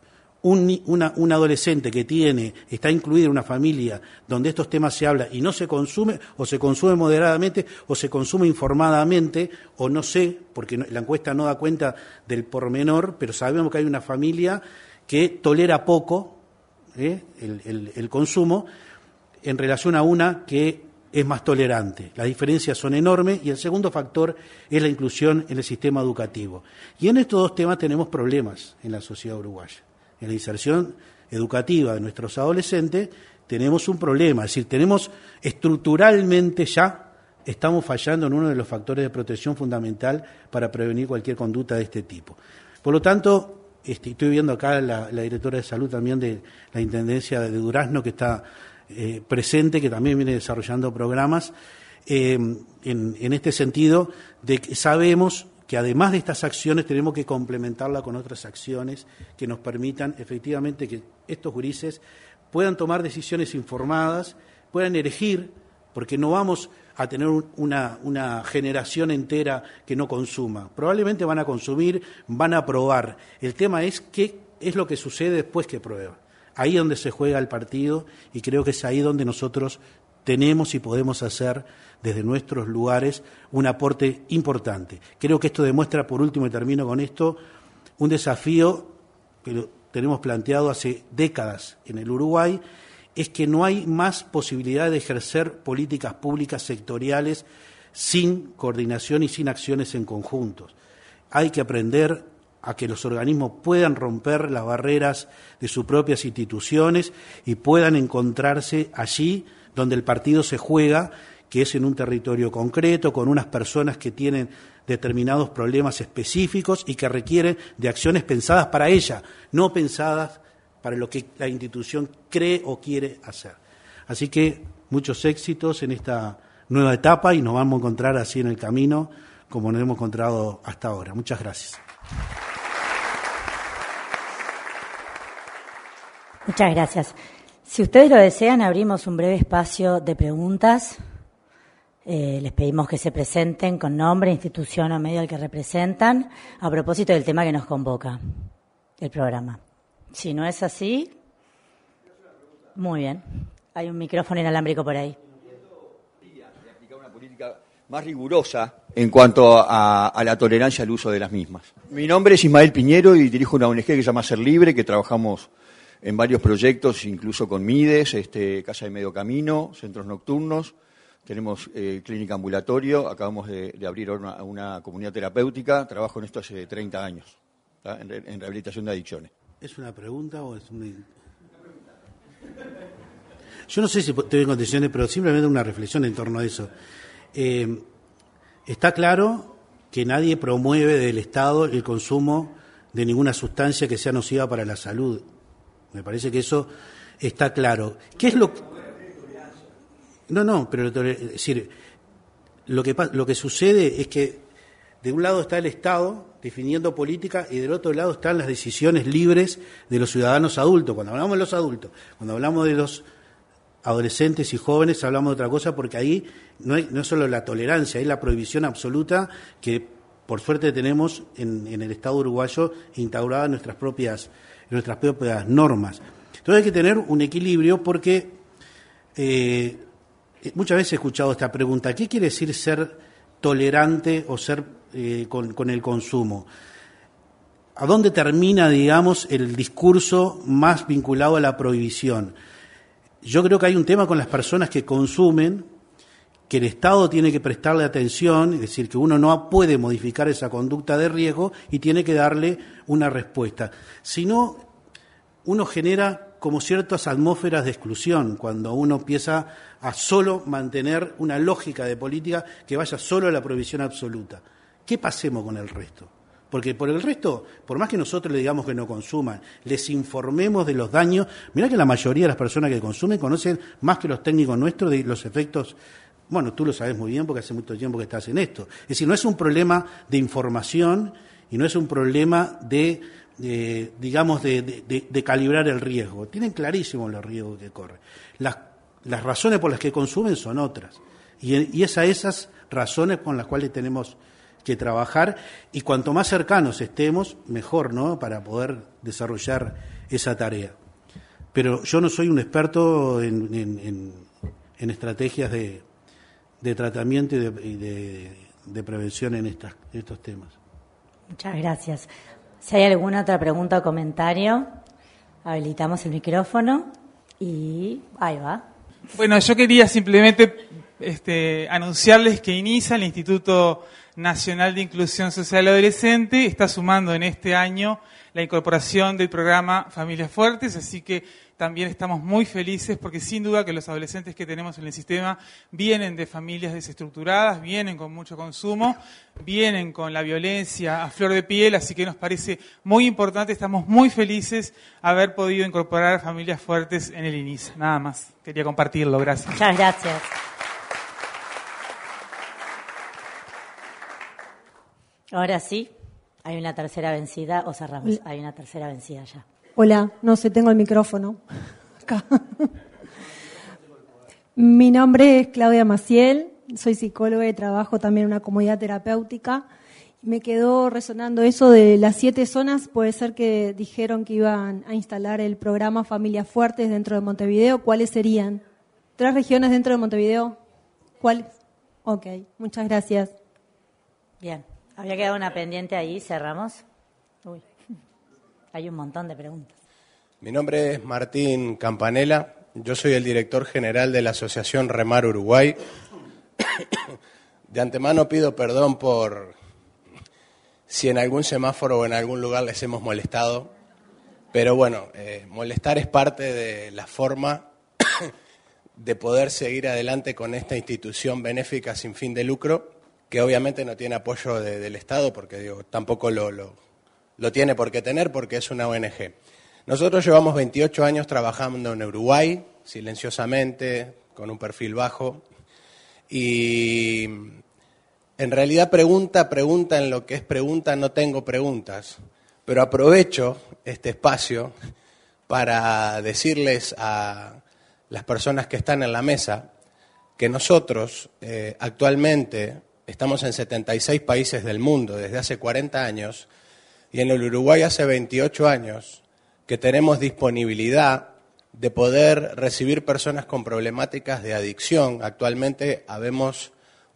un adolescente que está incluido en una familia donde estos temas se hablan y no se consume, o se consume moderadamente, o se consume informadamente, o no sé, porque la encuesta no da cuenta del pormenor, pero sabemos que hay una familia que tolera poco el consumo en relación a una que es más tolerante. Las diferencias son enormes, y el segundo factor es la inclusión en el sistema educativo. Y en estos 2 temas tenemos problemas en la sociedad uruguaya. En la inserción educativa de nuestros adolescentes tenemos un problema, es decir, tenemos estructuralmente estamos fallando en uno de los factores de protección fundamental para prevenir cualquier conducta de este tipo. Por lo tanto, estoy viendo acá la directora de salud también de la Intendencia de Durazno, que está presente, que también viene desarrollando programas en este sentido, de que sabemos que además de estas acciones tenemos que complementarla con otras acciones que nos permitan efectivamente que estos gurises puedan tomar decisiones informadas, puedan elegir, porque no vamos a tener una generación entera que no consuma. Probablemente van a consumir, van a probar. El tema es qué es lo que sucede después que prueban. Ahí es donde se juega el partido, y creo que es ahí donde nosotros tenemos y podemos hacer desde nuestros lugares un aporte importante. Creo que esto demuestra, por último, y termino con esto, un desafío que lo tenemos planteado hace décadas en el Uruguay, es que no hay más posibilidad de ejercer políticas públicas sectoriales sin coordinación y sin acciones en conjunto. Hay que aprender a que los organismos puedan romper las barreras de sus propias instituciones y puedan encontrarse allí donde el partido se juega, que es en un territorio concreto, con unas personas que tienen determinados problemas específicos y que requieren de acciones pensadas para ella, no pensadas para lo que la institución cree o quiere hacer. Así que muchos éxitos en esta nueva etapa, y nos vamos a encontrar así en el camino como nos hemos encontrado hasta ahora. Muchas gracias. Muchas gracias. Si ustedes lo desean, abrimos un breve espacio de preguntas. Les pedimos que se presenten con nombre, institución o medio al que representan, a propósito del tema que nos convoca, el programa. Si no es así, muy bien. Hay un micrófono inalámbrico por ahí. más rigurosa en cuanto a la tolerancia al uso de las mismas. Mi nombre es Ismael Piñero y dirijo una ONG que se llama Ser Libre, que trabajamos en varios proyectos, incluso con MIDES, Casa de Medio Camino, centros nocturnos, tenemos clínica ambulatorio, acabamos de abrir una comunidad terapéutica, trabajo en esto hace 30 años, en rehabilitación de adicciones. ¿Es una pregunta o es una...? Yo no sé si estoy en condiciones, pero simplemente una reflexión en torno a eso. Está claro que nadie promueve del Estado el consumo de ninguna sustancia que sea nociva para la salud. Me parece que eso está claro. ¿Qué es lo que...? No, pero es decir, lo que sucede es que de un lado está el Estado definiendo política y del otro lado están las decisiones libres de los ciudadanos adultos. Cuando hablamos de los adultos, cuando hablamos de los adolescentes y jóvenes, hablamos de otra cosa, porque ahí no es solo la tolerancia, es la prohibición absoluta que por suerte tenemos en el Estado uruguayo instaurada en nuestras propias normas. Entonces hay que tener un equilibrio porque muchas veces he escuchado esta pregunta: ¿qué quiere decir ser tolerante o ser con el consumo? ¿A dónde termina, digamos, el discurso más vinculado a la prohibición? Yo creo que hay un tema con las personas que consumen, que el Estado tiene que prestarle atención, es decir, que uno no puede modificar esa conducta de riesgo y tiene que darle una respuesta. Si no, uno genera como ciertas atmósferas de exclusión, cuando uno empieza a solo mantener una lógica de política que vaya solo a la prohibición absoluta. ¿Qué pasemos con el resto? Porque por el resto, por más que nosotros le digamos que no consuman, les informemos de los daños, mirá que la mayoría de las personas que consumen conocen más que los técnicos nuestros de los efectos. Bueno, tú lo sabes muy bien porque hace mucho tiempo que estás en esto. Es decir, no es un problema de información y no es un problema de calibrar el riesgo. Tienen clarísimo los riesgos que corren. Las razones por las que consumen son otras. Y es a esas razones con las cuales tenemos que trabajar, y cuanto más cercanos estemos, mejor, ¿no?, para poder desarrollar esa tarea. Pero yo no soy un experto en estrategias de tratamiento y de prevención en estos temas. Muchas gracias. Si hay alguna otra pregunta o comentario, habilitamos el micrófono y ahí va. Bueno, yo quería simplemente anunciarles que INISA, el Instituto Nacional de Inclusión Social Adolescente, está sumando en este año la incorporación del programa Familias Fuertes, así que también estamos muy felices porque sin duda que los adolescentes que tenemos en el sistema vienen de familias desestructuradas, vienen con mucho consumo, vienen con la violencia a flor de piel, así que nos parece muy importante, estamos muy felices haber podido incorporar Familias Fuertes en el INISA. Nada más, quería compartirlo, gracias. Muchas gracias. Ahora sí, hay una tercera vencida, o cerramos, hay una tercera vencida ya. Hola, no sé, tengo el micrófono acá. Mi nombre es Claudia Maciel, soy psicóloga y trabajo también en una comunidad terapéutica. Me quedó resonando eso de las 7 zonas, puede ser que dijeron que iban a instalar el programa Familias Fuertes dentro de Montevideo. ¿Cuáles serían? 3 regiones dentro de Montevideo. ¿Cuáles? Ok, muchas gracias. Bien. Había quedado una pendiente ahí, cerramos. Uy, hay un montón de preguntas. Mi nombre es Martín Campanella, yo soy el director general de la Asociación Remar Uruguay. De antemano pido perdón por si en algún semáforo o en algún lugar les hemos molestado, pero bueno, molestar es parte de la forma de poder seguir adelante con esta institución benéfica sin fin de lucro, que obviamente no tiene apoyo del Estado, porque tampoco lo tiene por qué tener, porque es una ONG. Nosotros llevamos 28 años trabajando en Uruguay, silenciosamente, con un perfil bajo, y en realidad pregunta en lo que es pregunta, no tengo preguntas, pero aprovecho este espacio para decirles a las personas que están en la mesa que nosotros actualmente estamos en 76 países del mundo desde hace 40 años y en el Uruguay hace 28 años que tenemos disponibilidad de poder recibir personas con problemáticas de adicción. Actualmente habemos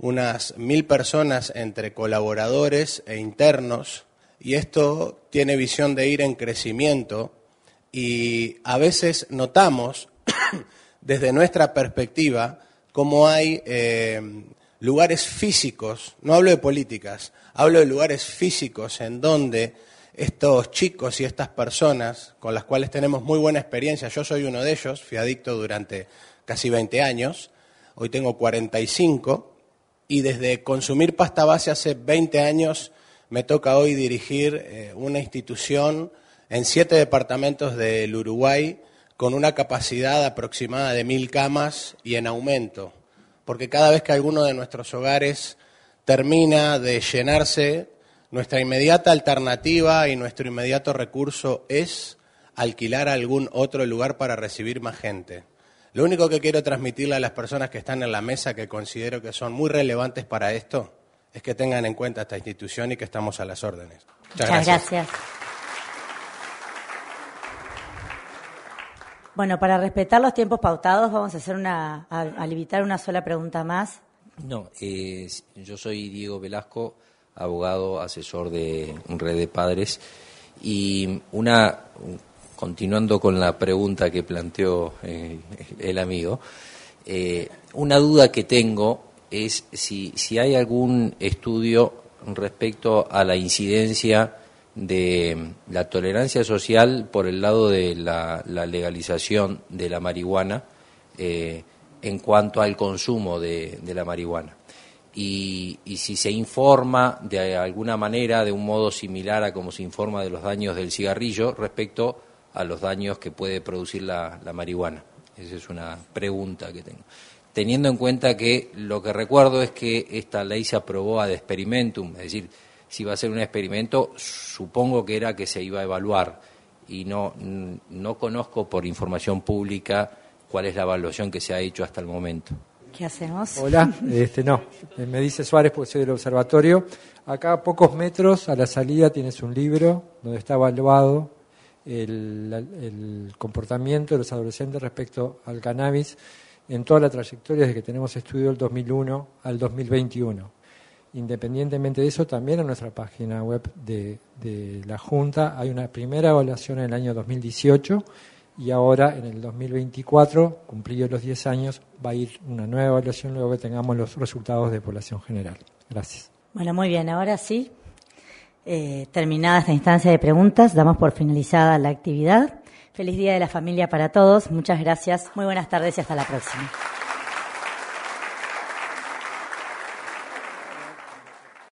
unas 1000 personas entre colaboradores e internos, y esto tiene visión de ir en crecimiento, y a veces notamos desde nuestra perspectiva cómo hay lugares físicos, no hablo de políticas, hablo de lugares físicos en donde estos chicos y estas personas con las cuales tenemos muy buena experiencia, yo soy uno de ellos, fui adicto durante casi 20 años, hoy tengo 45, y desde consumir pasta base hace 20 años me toca hoy dirigir una institución en 7 departamentos del Uruguay con una capacidad aproximada de 1000 camas y en aumento, porque cada vez que alguno de nuestros hogares termina de llenarse, nuestra inmediata alternativa y nuestro inmediato recurso es alquilar algún otro lugar para recibir más gente. Lo único que quiero transmitirle a las personas que están en la mesa, que considero que son muy relevantes para esto, es que tengan en cuenta esta institución y que estamos a las órdenes. Muchas gracias. Bueno, para respetar los tiempos pautados, vamos a hacer a limitar una sola pregunta más. No, yo soy Diego Velasco, abogado, asesor de Red de Padres, y continuando con la pregunta que planteó el amigo, una duda que tengo es si hay algún estudio respecto a la incidencia de la tolerancia social por el lado de la legalización de la marihuana en cuanto al consumo de la marihuana. Y si se informa de alguna manera, de un modo similar a como se informa de los daños del cigarrillo respecto a los daños que puede producir la marihuana. Esa es una pregunta que tengo. Teniendo en cuenta que lo que recuerdo es que esta ley se aprobó ad experimentum, es decir, si va a ser un experimento, supongo que era que se iba a evaluar, y no conozco por información pública cuál es la evaluación que se ha hecho hasta el momento. ¿Qué hacemos? Hola, me dice Suárez porque soy del observatorio. Acá a pocos metros a la salida tienes un libro donde está evaluado el comportamiento de los adolescentes respecto al cannabis en toda la trayectoria desde que tenemos estudio del 2001 al 2021. Independientemente de eso, también en nuestra página web de la Junta hay una primera evaluación en el año 2018 y ahora en el 2024, cumplidos los 10 años, va a ir una nueva evaluación luego que tengamos los resultados de población general. Gracias. Bueno, muy bien, ahora sí, terminada esta instancia de preguntas, damos por finalizada la actividad. Feliz Día de la Familia para todos, muchas gracias, muy buenas tardes y hasta la próxima.